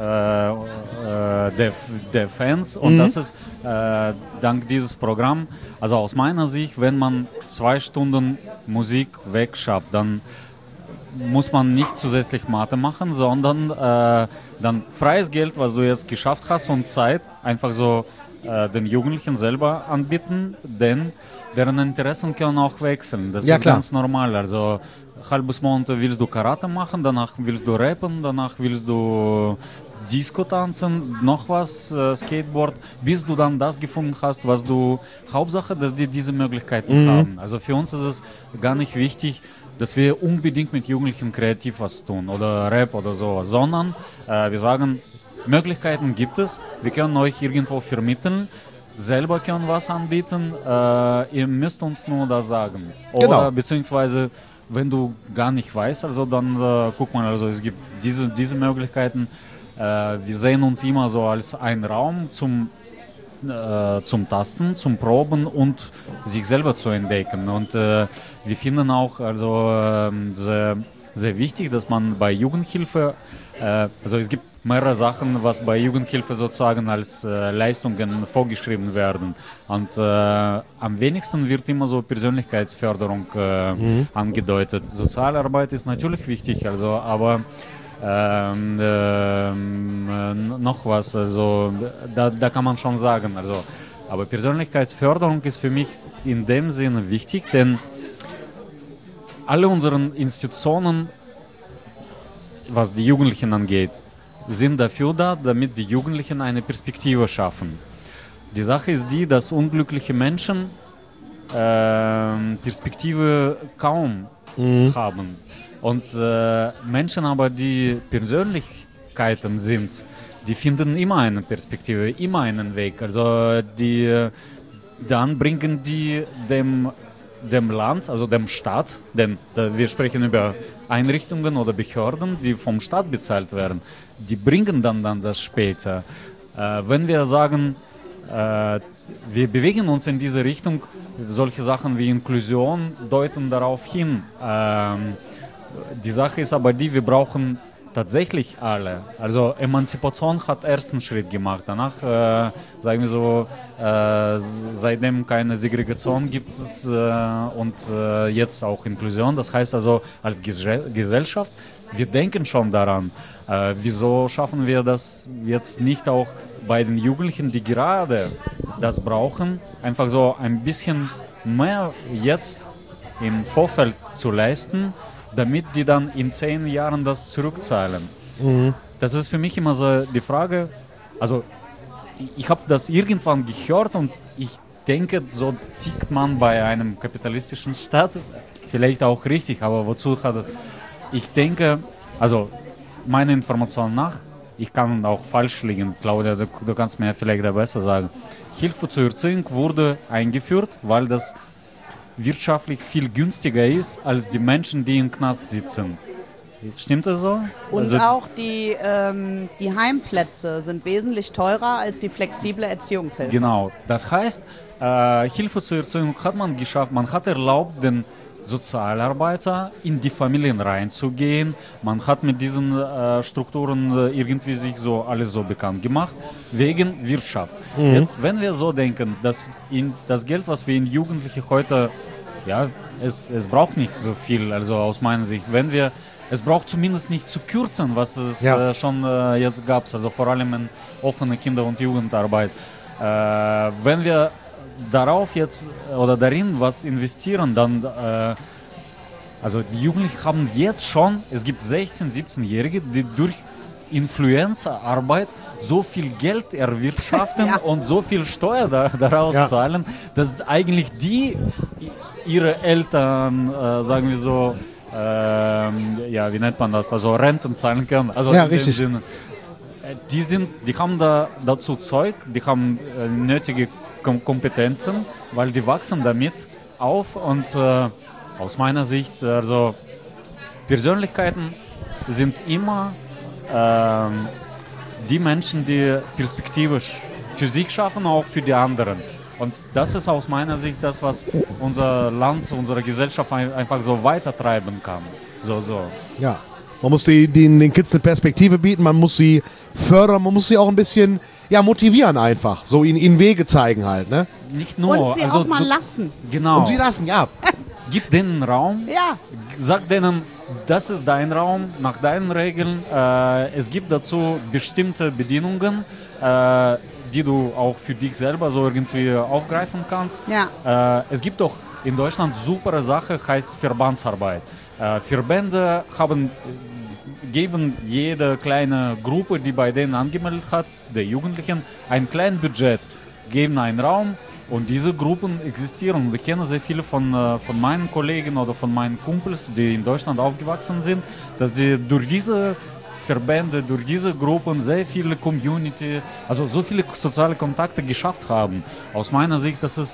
Speaker 5: der Fans und das ist dank dieses Programm, also aus meiner Sicht, wenn man 2 Stunden Musik wegschafft, dann muss man nicht zusätzlich Mathe machen, sondern dann freies Geld, was du jetzt geschafft hast und Zeit, einfach so den Jugendlichen selber anbieten, denn deren Interessen können auch wechseln. Das ist ganz normal. Also halbes Monat willst du Karate machen, danach willst du rappen, danach willst du Disco tanzen, noch was, Skateboard, bis du dann das gefunden hast, was du, Hauptsache, dass die diese Möglichkeiten haben. Also für uns ist es gar nicht wichtig, dass wir unbedingt mit Jugendlichen kreativ was tun oder Rap oder sowas, sondern wir sagen, Möglichkeiten gibt es, wir können euch irgendwo vermitteln, selber können was anbieten, ihr müsst uns nur das sagen. Oder beziehungsweise, wenn du gar nicht weißt, also dann guck mal, also es gibt diese Möglichkeiten, wir sehen uns immer so als ein Raum zum Tasten, zum Proben und sich selber zu entdecken. Und wir finden auch also sehr, sehr wichtig, dass man bei Jugendhilfe, also es gibt mehrere Sachen, was bei Jugendhilfe sozusagen als Leistungen vorgeschrieben werden. Und am wenigsten wird immer so Persönlichkeitsförderung angedeutet. Sozialarbeit ist natürlich wichtig, also aber noch was, also da kann man schon sagen, also, aber Persönlichkeitsförderung ist für mich in dem Sinne wichtig, denn alle unsere Institutionen, was die Jugendlichen angeht, sind dafür da, damit die Jugendlichen eine Perspektive schaffen. Die Sache ist die, dass unglückliche Menschen Perspektive kaum haben. Und Menschen aber, die Persönlichkeiten sind, die finden immer eine Perspektive, immer einen Weg. Also dann bringen die dem Land, also dem Staat, denn wir sprechen über Einrichtungen oder Behörden, die vom Staat bezahlt werden, die bringen dann das später. Wenn wir sagen, wir bewegen uns in diese Richtung, solche Sachen wie Inklusion deuten darauf hin. Die Sache ist aber die, wir brauchen tatsächlich alle. Also Emanzipation hat ersten Schritt gemacht. Danach, sagen wir so, seitdem keine Segregation gibt es und jetzt auch Inklusion. Das heißt also, als Gesellschaft, wir denken schon daran. Wieso schaffen wir das jetzt nicht auch bei den Jugendlichen, die gerade das brauchen, einfach so ein bisschen mehr jetzt im Vorfeld zu leisten, damit die dann in 10 Jahren das zurückzahlen. Das ist für mich immer so die Frage, also ich habe das irgendwann gehört und ich denke, so tickt man bei einem kapitalistischen Staat, vielleicht auch richtig, aber wozu hat es? Ich denke, also meiner Information nach, ich kann auch falsch liegen, Claudia, du kannst mir vielleicht besser sagen, Hilfe zur Erziehung wurde eingeführt, weil das wirtschaftlich viel günstiger ist als die Menschen, die im Knast sitzen. Stimmt das so?
Speaker 3: Und
Speaker 5: also,
Speaker 3: auch die Heimplätze sind wesentlich teurer als die flexible Erziehungshilfe.
Speaker 5: Genau. Das heißt, Hilfe zur Erziehung hat man geschafft. Man hat erlaubt, den Sozialarbeiter in die Familien reinzugehen. Man hat mit diesen Strukturen irgendwie sich so alles so bekannt gemacht, wegen Wirtschaft. Jetzt, wenn wir so denken, dass das Geld, was wir in Jugendliche heute, ja, es braucht nicht so viel, also aus meiner Sicht, es braucht zumindest nicht zu kürzen, was es schon jetzt gab, also vor allem in offene Kinder- und Jugendarbeit. Wenn wir darauf jetzt oder darin was investieren, dann also die Jugendlichen haben jetzt schon, es gibt 16-, 17-Jährige, die durch Influencerarbeit so viel Geld erwirtschaften und so viel Steuer daraus zahlen, dass eigentlich die ihre Eltern, sagen wir so, wie nennt man das, also Renten zahlen können. Also in dem Sinne, die haben dazu Zeug, die haben nötige Kompetenzen, weil die wachsen damit auf und aus meiner Sicht, also Persönlichkeiten sind immer die Menschen, die perspektivisch für sich schaffen, auch für die anderen. Und das ist aus meiner Sicht das, was unser Land, unsere Gesellschaft einfach so weitertreiben kann. So.
Speaker 4: Ja, man muss den Kids eine Perspektive bieten, man muss sie fördern, man muss sie auch ein bisschen motivieren einfach, so ihnen Wege zeigen halt, ne?
Speaker 5: Nicht nur.
Speaker 3: Und sie auch mal lassen.
Speaker 5: Genau.
Speaker 4: Und sie lassen,
Speaker 5: Gib denen Raum, sag denen, das ist dein Raum, nach deinen Regeln. Es gibt dazu bestimmte Bedingungen, die du auch für dich selber so irgendwie aufgreifen kannst.
Speaker 3: Ja.
Speaker 5: Es gibt auch in Deutschland super Sache, heißt Verbandsarbeit. Verbände geben jede kleine Gruppe, die bei denen angemeldet hat, der Jugendlichen, ein kleines Budget, geben einen Raum und diese Gruppen existieren. Und ich kenne sehr viele von meinen Kollegen oder von meinen Kumpels, die in Deutschland aufgewachsen sind, dass die durch diese Verbände, durch diese Gruppen sehr viele Community, also so viele soziale Kontakte geschafft haben. Aus meiner Sicht, das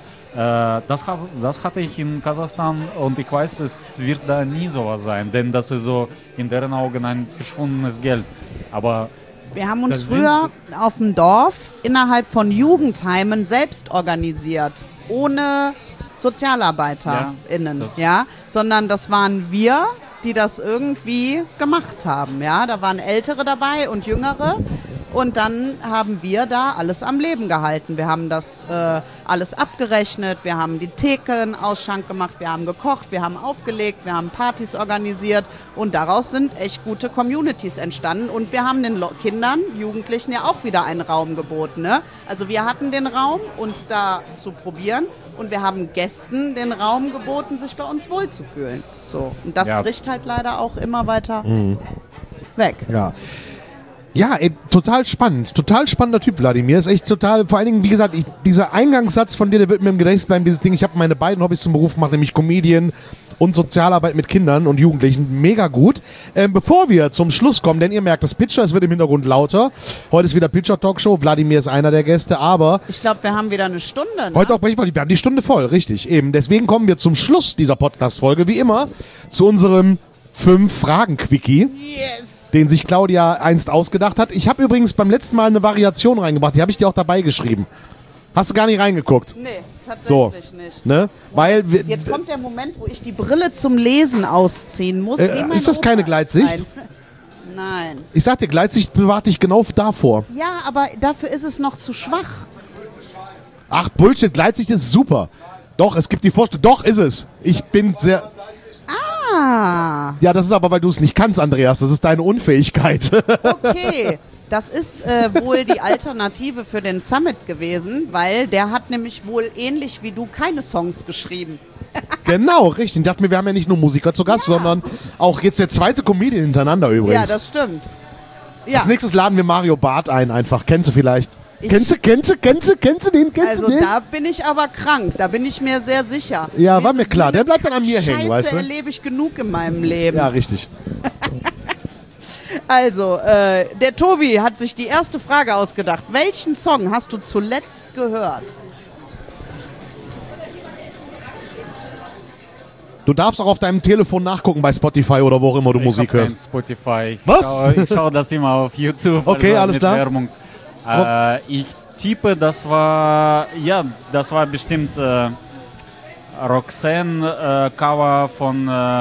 Speaker 5: hatte ich in Kasachstan und ich weiß, es wird da nie sowas sein, denn das ist so in deren Augen ein verschwundenes Geld. Aber
Speaker 3: wir haben uns früher auf dem Dorf innerhalb von Jugendheimen selbst organisiert, ohne SozialarbeiterInnen, sondern das waren wir, die das irgendwie gemacht haben. Ja? Da waren Ältere dabei und Jüngere und dann haben wir da alles am Leben gehalten. Wir haben das alles abgerechnet, wir haben die Theken Ausschank gemacht, wir haben gekocht, wir haben aufgelegt, wir haben Partys organisiert und daraus sind echt gute Communities entstanden und wir haben den Kindern, Jugendlichen ja auch wieder einen Raum geboten. Ne? Also wir hatten den Raum, uns da zu probieren. Und wir haben Gästen den Raum geboten, sich bei uns wohlzufühlen. So. Und das bricht halt leider auch immer weiter weg.
Speaker 4: Ja, ey, total spannend. Total spannender Typ, Wladimir. Ist echt total, vor allen Dingen, wie gesagt, dieser Eingangssatz von dir, der wird mir im Gedächtnis bleiben, dieses Ding, ich habe meine beiden Hobbys zum Beruf gemacht, nämlich Comedian und Sozialarbeit mit Kindern und Jugendlichen. Mega gut. Bevor wir zum Schluss kommen, denn ihr merkt, das Pitcher, es wird im Hintergrund lauter. Heute ist wieder Pitcher-Talkshow. Wladimir ist einer der Gäste, aber
Speaker 3: Ich glaube, wir haben wieder eine Stunde. Ne?
Speaker 4: heute auch, wir haben die Stunde voll, richtig, eben. Deswegen kommen wir zum Schluss dieser Podcast-Folge, wie immer, zu unserem 5-Fragen-Quickie.
Speaker 3: Yes!
Speaker 4: Den sich Claudia einst ausgedacht hat. Ich habe übrigens beim letzten Mal eine Variation reingebracht, die habe ich dir auch dabei geschrieben. Hast du gar nicht reingeguckt?
Speaker 3: Nee, tatsächlich nicht.
Speaker 4: Ne? Weil wir,
Speaker 3: Jetzt kommt der Moment, wo ich die Brille zum Lesen ausziehen muss. wie mein
Speaker 4: ist das keine
Speaker 3: Opa
Speaker 4: Gleitsicht?
Speaker 3: sein. Nein.
Speaker 4: ich sag dir, Gleitsicht bewahrt dich genau davor.
Speaker 3: Ja, aber dafür ist es noch zu schwach.
Speaker 4: Ach, Bullshit, Gleitsicht ist super. Doch, es gibt die Vorstellung. Doch, ist es. Ich bin sehr...
Speaker 3: Ah,
Speaker 4: Ja, das ist aber, weil du es nicht kannst, Andreas. Das ist deine Unfähigkeit.
Speaker 3: okay. Das ist wohl die Alternative für den Summit gewesen, weil der hat nämlich wohl ähnlich wie du keine Songs geschrieben.
Speaker 4: Genau, richtig. Ich dachte mir, wir haben ja nicht nur Musiker zu Gast, sondern auch jetzt der zweite Comedian hintereinander übrigens.
Speaker 3: Ja, das stimmt. Ja,
Speaker 4: Als nächstes laden wir Mario Barth ein einfach. Kennst du vielleicht?
Speaker 3: Ich-
Speaker 4: Kennst du den?
Speaker 3: also da bin ich aber krank, da bin ich mir sehr sicher.
Speaker 4: Ja, war
Speaker 3: Diese
Speaker 4: mir klar. Der
Speaker 3: Bühne-
Speaker 4: bleibt dann an mir hängen,
Speaker 3: Scheiße
Speaker 4: weißt du?
Speaker 3: erlebe ich genug in meinem Leben.
Speaker 4: Ja, richtig.
Speaker 3: Also, der Tobi hat sich die erste Frage ausgedacht. Welchen Song hast du zuletzt gehört?
Speaker 4: Du darfst auch auf deinem Telefon nachgucken bei Spotify oder wo auch immer du Musik
Speaker 5: Ich hab kein
Speaker 4: hörst.
Speaker 5: Spotify.
Speaker 4: Was?
Speaker 5: Ich schau das immer auf YouTube.
Speaker 4: Okay, alles
Speaker 5: mit
Speaker 4: klar.
Speaker 5: Werbung. Ich tippe, das war bestimmt Roxanne Cover von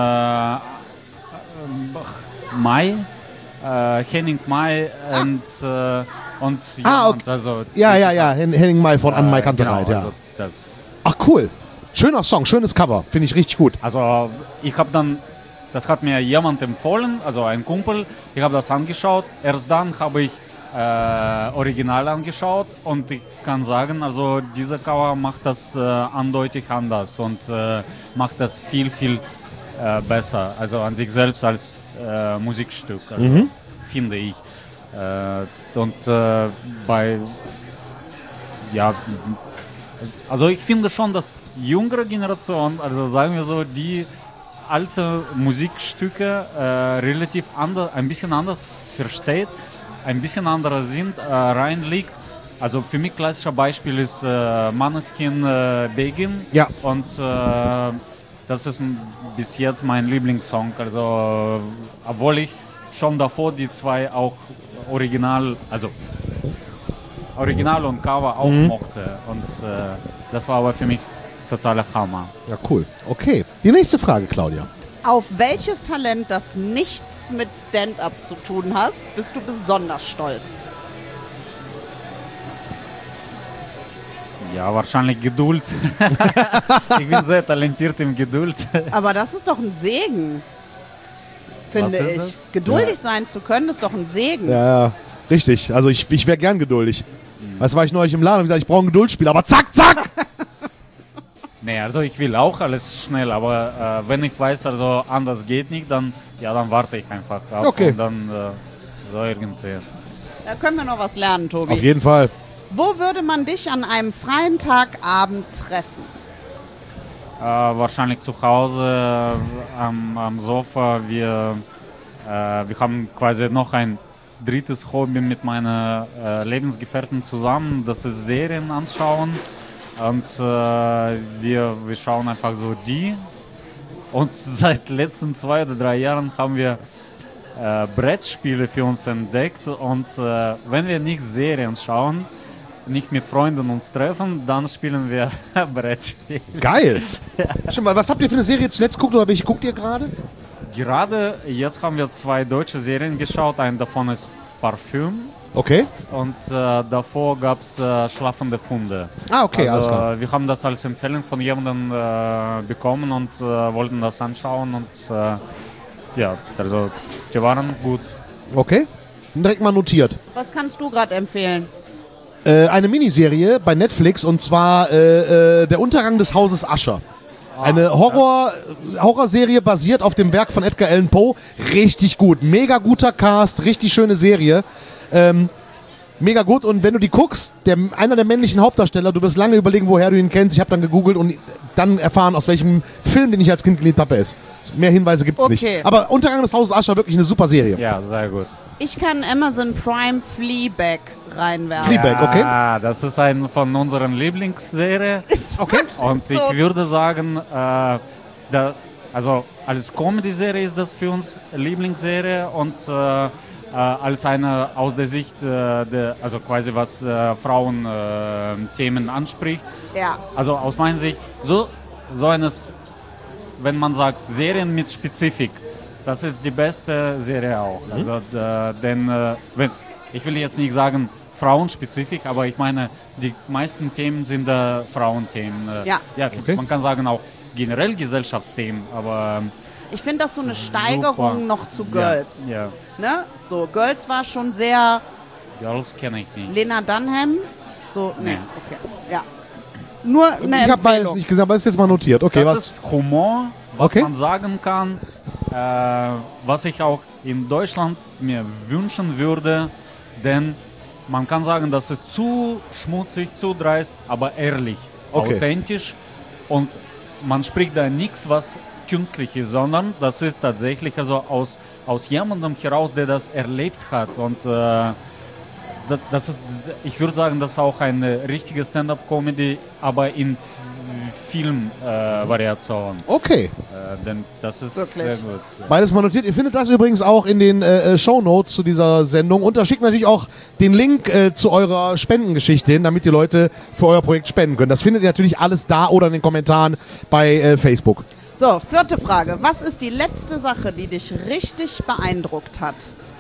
Speaker 5: Mai, Henning Mai und jemand,
Speaker 4: okay.
Speaker 5: also
Speaker 4: Ja, Henning Mai von Anne Mai Kantereit,
Speaker 5: genau,
Speaker 4: ja.
Speaker 5: also das.
Speaker 4: Ach, cool. Schöner Song, schönes Cover. Finde ich richtig gut.
Speaker 5: Also ich habe dann, das hat mir jemand empfohlen, also ein Kumpel, ich habe das angeschaut, erst dann habe ich Original angeschaut und ich kann sagen, also dieser Cover macht das eindeutig anders und macht das viel, viel besser, also an sich selbst als Musikstück, also, finde ich. Also ich finde schon, dass jüngere Generation, also sagen wir so, die alte Musikstücke relativ anders, ein bisschen anders versteht, ein bisschen anderer Sinn reinliegt. Also für mich klassischer Beispiel ist Måneskin Begin.
Speaker 4: Ja.
Speaker 5: Und das ist bis jetzt mein Lieblingssong. Also obwohl ich schon davor die zwei auch Original und Cover auch mochte. Und das war aber für mich totaler Hammer.
Speaker 4: Ja, cool. Okay. Die nächste Frage, Claudia.
Speaker 3: Auf welches Talent, das nichts mit Stand-up zu tun hat, bist du besonders stolz?
Speaker 5: Ja, wahrscheinlich Geduld. Ich bin sehr talentiert im Geduld.
Speaker 3: Aber das ist doch ein Segen, finde
Speaker 5: Was ist
Speaker 3: ich.
Speaker 5: das?
Speaker 3: Geduldig sein zu können, ist doch ein Segen.
Speaker 4: Ja, richtig. Also ich wäre gern geduldig. Weißt du, war ich neulich im Laden und gesagt, ich brauche ein Geduldsspiel, aber zack, zack!
Speaker 5: Nee, also ich will auch alles schnell, aber wenn ich weiß, also anders geht nicht, dann warte ich einfach ab
Speaker 4: Okay.
Speaker 5: und dann so irgendwie.
Speaker 3: Da können wir noch was lernen, Tobi.
Speaker 4: Auf jeden Fall.
Speaker 3: Wo würde man dich an einem freien Tagabend treffen?
Speaker 5: Wahrscheinlich zu Hause am Sofa. Wir haben quasi noch ein drittes Hobby mit meiner Lebensgefährtin zusammen, das ist Serien anschauen. Und wir schauen einfach so die. Und seit den letzten 2 oder 3 Jahren haben wir Brettspiele für uns entdeckt. Und wenn wir nicht Serien schauen, nicht mit Freunden uns treffen, dann spielen wir Brettspiele.
Speaker 4: Geil. Schon mal, was habt ihr für eine Serie zuletzt geguckt oder welche guckt ihr gerade?
Speaker 5: Gerade jetzt haben wir 2 deutsche Serien geschaut. Eine davon ist Parfüm.
Speaker 4: Okay.
Speaker 5: Und davor gab es Schlafende Hunde.
Speaker 4: Ah, okay, alles klar.
Speaker 5: Also, wir haben das als Empfehlung von jemandem bekommen und wollten das anschauen. Und also die waren gut.
Speaker 4: Okay. Direkt mal notiert.
Speaker 3: Was kannst du gerade empfehlen?
Speaker 4: Eine Miniserie bei Netflix und zwar Der Untergang des Hauses Usher. Eine Horrorserie basiert auf dem Werk von Edgar Allan Poe. Richtig gut. Mega guter Cast, richtig schöne Serie. Mega gut, und wenn du die guckst, einer der männlichen Hauptdarsteller, du wirst lange überlegen, woher du ihn kennst. Ich habe dann gegoogelt und dann erfahren, aus welchem Film, den ich als Kind geliebt habe, er ist. Mehr Hinweise gibt's nicht. Aber Untergang des Hauses Usher, wirklich eine super Serie.
Speaker 5: Ja, sehr gut.
Speaker 3: Ich kann Amazon Prime Fleabag reinwerfen.
Speaker 4: Fleabag, okay.
Speaker 5: Ja, das ist eine von unseren Lieblingsserien.
Speaker 4: Okay.
Speaker 5: Und ich würde sagen, also als Comedy-Serie ist das für uns Lieblingsserie, und als eine aus der Sicht, also quasi was Frauen-Themen anspricht.
Speaker 3: Ja.
Speaker 5: Also aus meiner Sicht, so eines, wenn man sagt, Serien mit Spezifik, das ist die beste Serie auch. Also, denn ich will jetzt nicht sagen frauenspezifisch, aber ich meine, die meisten Themen sind Frauenthemen.
Speaker 3: Ja.
Speaker 4: Okay.
Speaker 5: Man kann sagen auch generell Gesellschaftsthemen, aber
Speaker 3: Ich finde das so eine Steigerung noch zu Girls.
Speaker 5: Ja.
Speaker 3: Ne? So, Girls war schon sehr
Speaker 5: Girls kenne ich nicht.
Speaker 3: Lena Dunham. So, nee, okay. Ja. Nur eine
Speaker 4: Ich habe beides
Speaker 3: Empfehlung.
Speaker 4: nicht gesehen, aber ist jetzt mal notiert. Okay,
Speaker 5: Das
Speaker 4: was?
Speaker 5: ist Humor, was
Speaker 4: Okay.
Speaker 5: man sagen kann, was ich auch in Deutschland mir wünschen würde, denn man kann sagen, das ist zu schmutzig, zu dreist, aber ehrlich,
Speaker 4: Okay.
Speaker 5: authentisch, und man spricht da nichts, was künstlich ist, sondern das ist tatsächlich also aus jemandem heraus, der das erlebt hat, und das ist, ich würde sagen, das ist auch eine richtige Stand-up-Comedy, aber in Filmvariation.
Speaker 4: Okay.
Speaker 5: Denn das ist
Speaker 3: Wirklich?
Speaker 5: sehr gut. Ja.
Speaker 4: Beides mal notiert. Ihr findet das übrigens auch in den Shownotes zu dieser Sendung. Und da schickt natürlich auch den Link zu eurer Spendengeschichte hin, damit die Leute für euer Projekt spenden können. Das findet ihr natürlich alles da oder in den Kommentaren bei Facebook.
Speaker 3: So, 4. Frage. Was ist die letzte Sache, die dich richtig beeindruckt hat?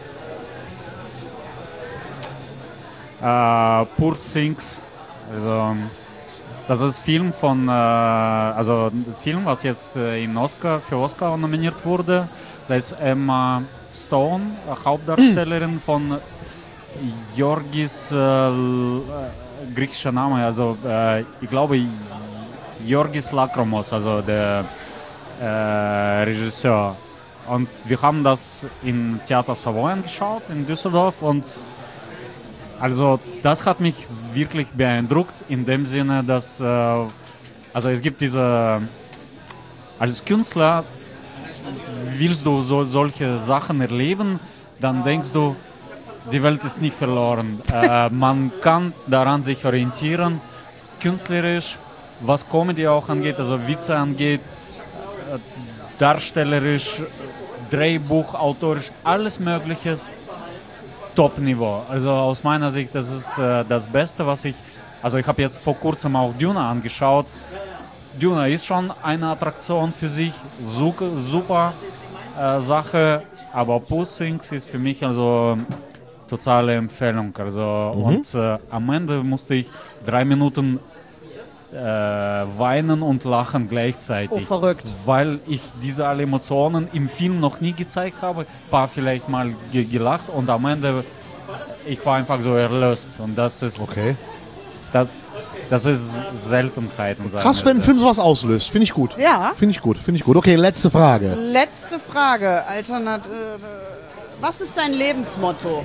Speaker 5: Poor Things. Also, das ist Film von, also ein Film, was jetzt für Oscar nominiert wurde. Da ist Emma Stone, Hauptdarstellerin von Yorgis, griechischer Name, also ich glaube Yorgis Lakromos, also der Regisseur. Und wir haben das im Theater Savoy angeschaut in Düsseldorf, und also das hat mich wirklich beeindruckt in dem Sinne, dass also es gibt als Künstler willst du solche Sachen erleben, dann denkst du, die Welt ist nicht verloren. Man kann daran sich orientieren, künstlerisch, was Comedy auch angeht, also Witze angeht, darstellerisch, Drehbuch, autorisch, alles Mögliches. Top-Niveau. Also aus meiner Sicht, das ist das Beste, was ich habe jetzt vor kurzem auch Duna angeschaut. Duna ist schon eine Attraktion für sich, super Sache, aber Poor Things ist für mich also totale Empfehlung. Also und am Ende musste ich 3 Minuten weinen und lachen gleichzeitig.
Speaker 3: Oh, verrückt.
Speaker 5: Weil ich diese alle Emotionen im Film noch nie gezeigt habe. Ein paar vielleicht mal gelacht, und am Ende, ich war einfach so erlöst. Und das ist,
Speaker 4: Okay.
Speaker 5: das ist Seltenheiten.
Speaker 4: Krass, wenn ein Film sowas auslöst. Finde ich gut.
Speaker 3: Ja.
Speaker 4: Finde ich gut. Okay, letzte Frage.
Speaker 3: Letzte Frage. Was ist dein Lebensmotto?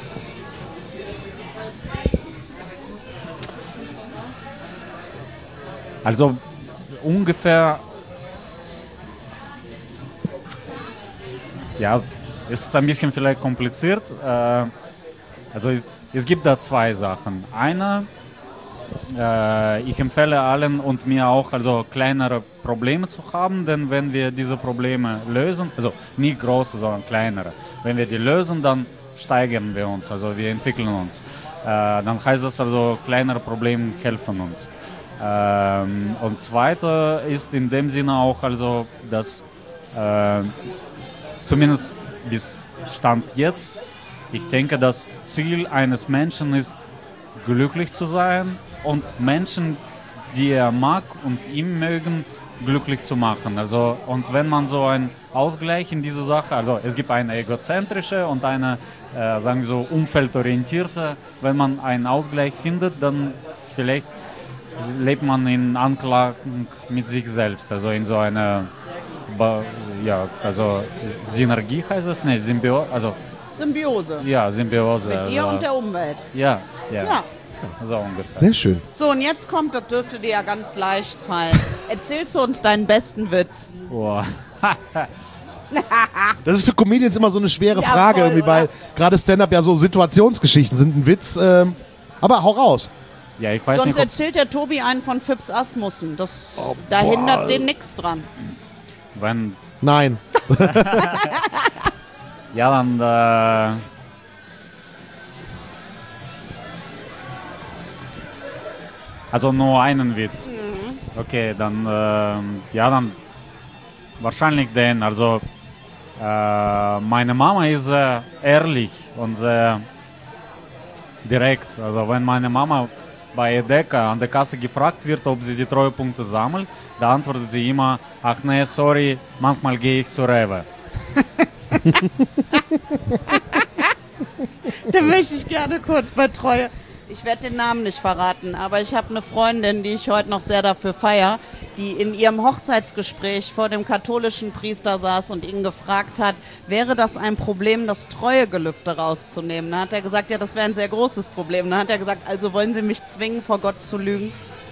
Speaker 5: Also ungefähr, ja, ist ein bisschen vielleicht kompliziert. Also es gibt da 2 Sachen. Eine, ich empfehle allen und mir auch, also kleinere Probleme zu haben, denn wenn wir diese Probleme lösen, also nicht große, sondern kleinere, wenn wir die lösen, dann steigern wir uns, also wir entwickeln uns. Dann heißt das also, kleinere Probleme helfen uns. Und zweite ist in dem Sinne auch, also dass zumindest bis Stand jetzt, ich denke, das Ziel eines Menschen ist, glücklich zu sein und Menschen, die er mag und ihn mögen, glücklich zu machen. Also, und wenn man so einen Ausgleich in diese Sache, also es gibt eine egozentrische und eine, sagen wir so, umfeldorientierte, wenn man einen Ausgleich findet, dann vielleicht lebt man in Anklang mit sich selbst, also in so einer, ja, also Synergie heißt es, ne, Symbiose, also
Speaker 3: Symbiose.
Speaker 5: Ja, Symbiose.
Speaker 3: Mit dir und der Umwelt.
Speaker 5: Ja.
Speaker 3: Ja.
Speaker 5: So ungefähr.
Speaker 4: Sehr schön.
Speaker 3: So, und jetzt kommt, das dürfte dir ja ganz leicht fallen. Erzählst du uns deinen besten Witz?
Speaker 5: Oh.
Speaker 4: Das ist für Comedians immer so eine schwere
Speaker 3: Ja,
Speaker 4: Frage,
Speaker 3: voll,
Speaker 4: irgendwie, weil
Speaker 3: oder?
Speaker 4: gerade Stand-Up ja so Situationsgeschichten sind, ein Witz. Aber hau raus.
Speaker 5: Ja, ich weiß
Speaker 3: Sonst
Speaker 5: nicht, ob,
Speaker 3: erzählt der Tobi einen von Phipps Asmussen. Da hindert den nichts dran.
Speaker 5: wenn...
Speaker 4: Nein.
Speaker 5: Ja, dann... Also nur einen Witz. Okay, dann... ja, dann... Wahrscheinlich den. Also... meine Mama ist sehr ehrlich und sehr direkt. Also wenn meine Mama bei Edeka an der Kasse gefragt wird, ob sie die Treuepunkte sammelt, da antwortet sie immer, ach nee, sorry, manchmal gehe ich zur Rewe.
Speaker 3: Da möchte ich gerne kurz bei Treue. Ich werde den Namen nicht verraten, aber ich habe eine Freundin, die ich heute noch sehr dafür feiere, die in ihrem Hochzeitsgespräch vor dem katholischen Priester saß und ihn gefragt hat, wäre das ein Problem, das Treuegelübde rauszunehmen? Da hat er gesagt, ja, das wäre ein sehr großes Problem. Da hat er gesagt, also wollen Sie mich zwingen, vor Gott zu lügen?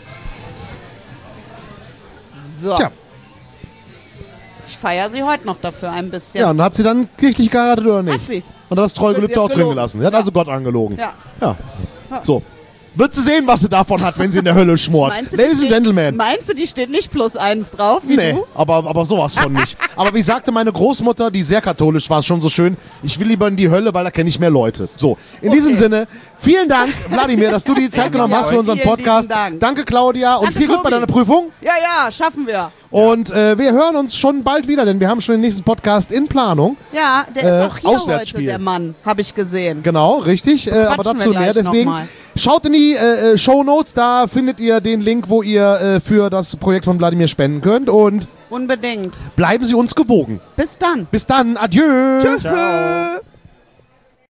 Speaker 3: So.
Speaker 4: Tja.
Speaker 3: Ich feiere sie heute noch dafür ein bisschen.
Speaker 4: Ja, und hat sie dann kirchlich geheiratet oder nicht?
Speaker 3: Hat sie.
Speaker 4: Und hat das Treugelübde auch drin
Speaker 3: Gelogen.
Speaker 4: gelassen. Sie hat
Speaker 3: Ja.
Speaker 4: also Gott angelogen.
Speaker 3: Ja.
Speaker 4: Ja. So. Wird sie sehen, was sie davon hat, wenn sie in der Hölle schmort.
Speaker 3: Meinst du,
Speaker 4: Ladies
Speaker 3: die
Speaker 4: and Gentlemen.
Speaker 3: Meinst du, die steht nicht +1 drauf, wie
Speaker 4: Nee,
Speaker 3: du?
Speaker 4: aber sowas von nicht. Aber wie sagte meine Großmutter, die sehr katholisch war, schon so schön, ich will lieber in die Hölle, weil da kenne ich mehr Leute. So, in diesem Sinne, vielen Dank, Wladimir, dass du dir die Zeit genommen hast für unseren
Speaker 3: Vielen
Speaker 4: Podcast.
Speaker 3: lieben Dank.
Speaker 4: Danke, Claudia, und
Speaker 3: Danke,
Speaker 4: viel Glück bei
Speaker 3: Tobi.
Speaker 4: deiner Prüfung.
Speaker 3: Ja, schaffen wir.
Speaker 4: Und wir hören uns schon bald wieder, denn wir haben schon den nächsten Podcast in Planung.
Speaker 3: Ja, der ist auch hier
Speaker 4: Auswärtsspiel.
Speaker 3: heute, der Mann, habe ich gesehen.
Speaker 4: Genau, richtig. Aber
Speaker 3: Quatschen
Speaker 4: dazu
Speaker 3: wir
Speaker 4: mehr.
Speaker 3: gleich
Speaker 4: Deswegen
Speaker 3: noch mal.
Speaker 4: schaut in die Shownotes, da findet ihr den Link, wo ihr für das Projekt von Wladimir spenden könnt. Und
Speaker 3: Unbedingt.
Speaker 4: bleiben Sie uns gewogen.
Speaker 3: Bis dann.
Speaker 4: Bis dann, adieu.
Speaker 3: Tschüss.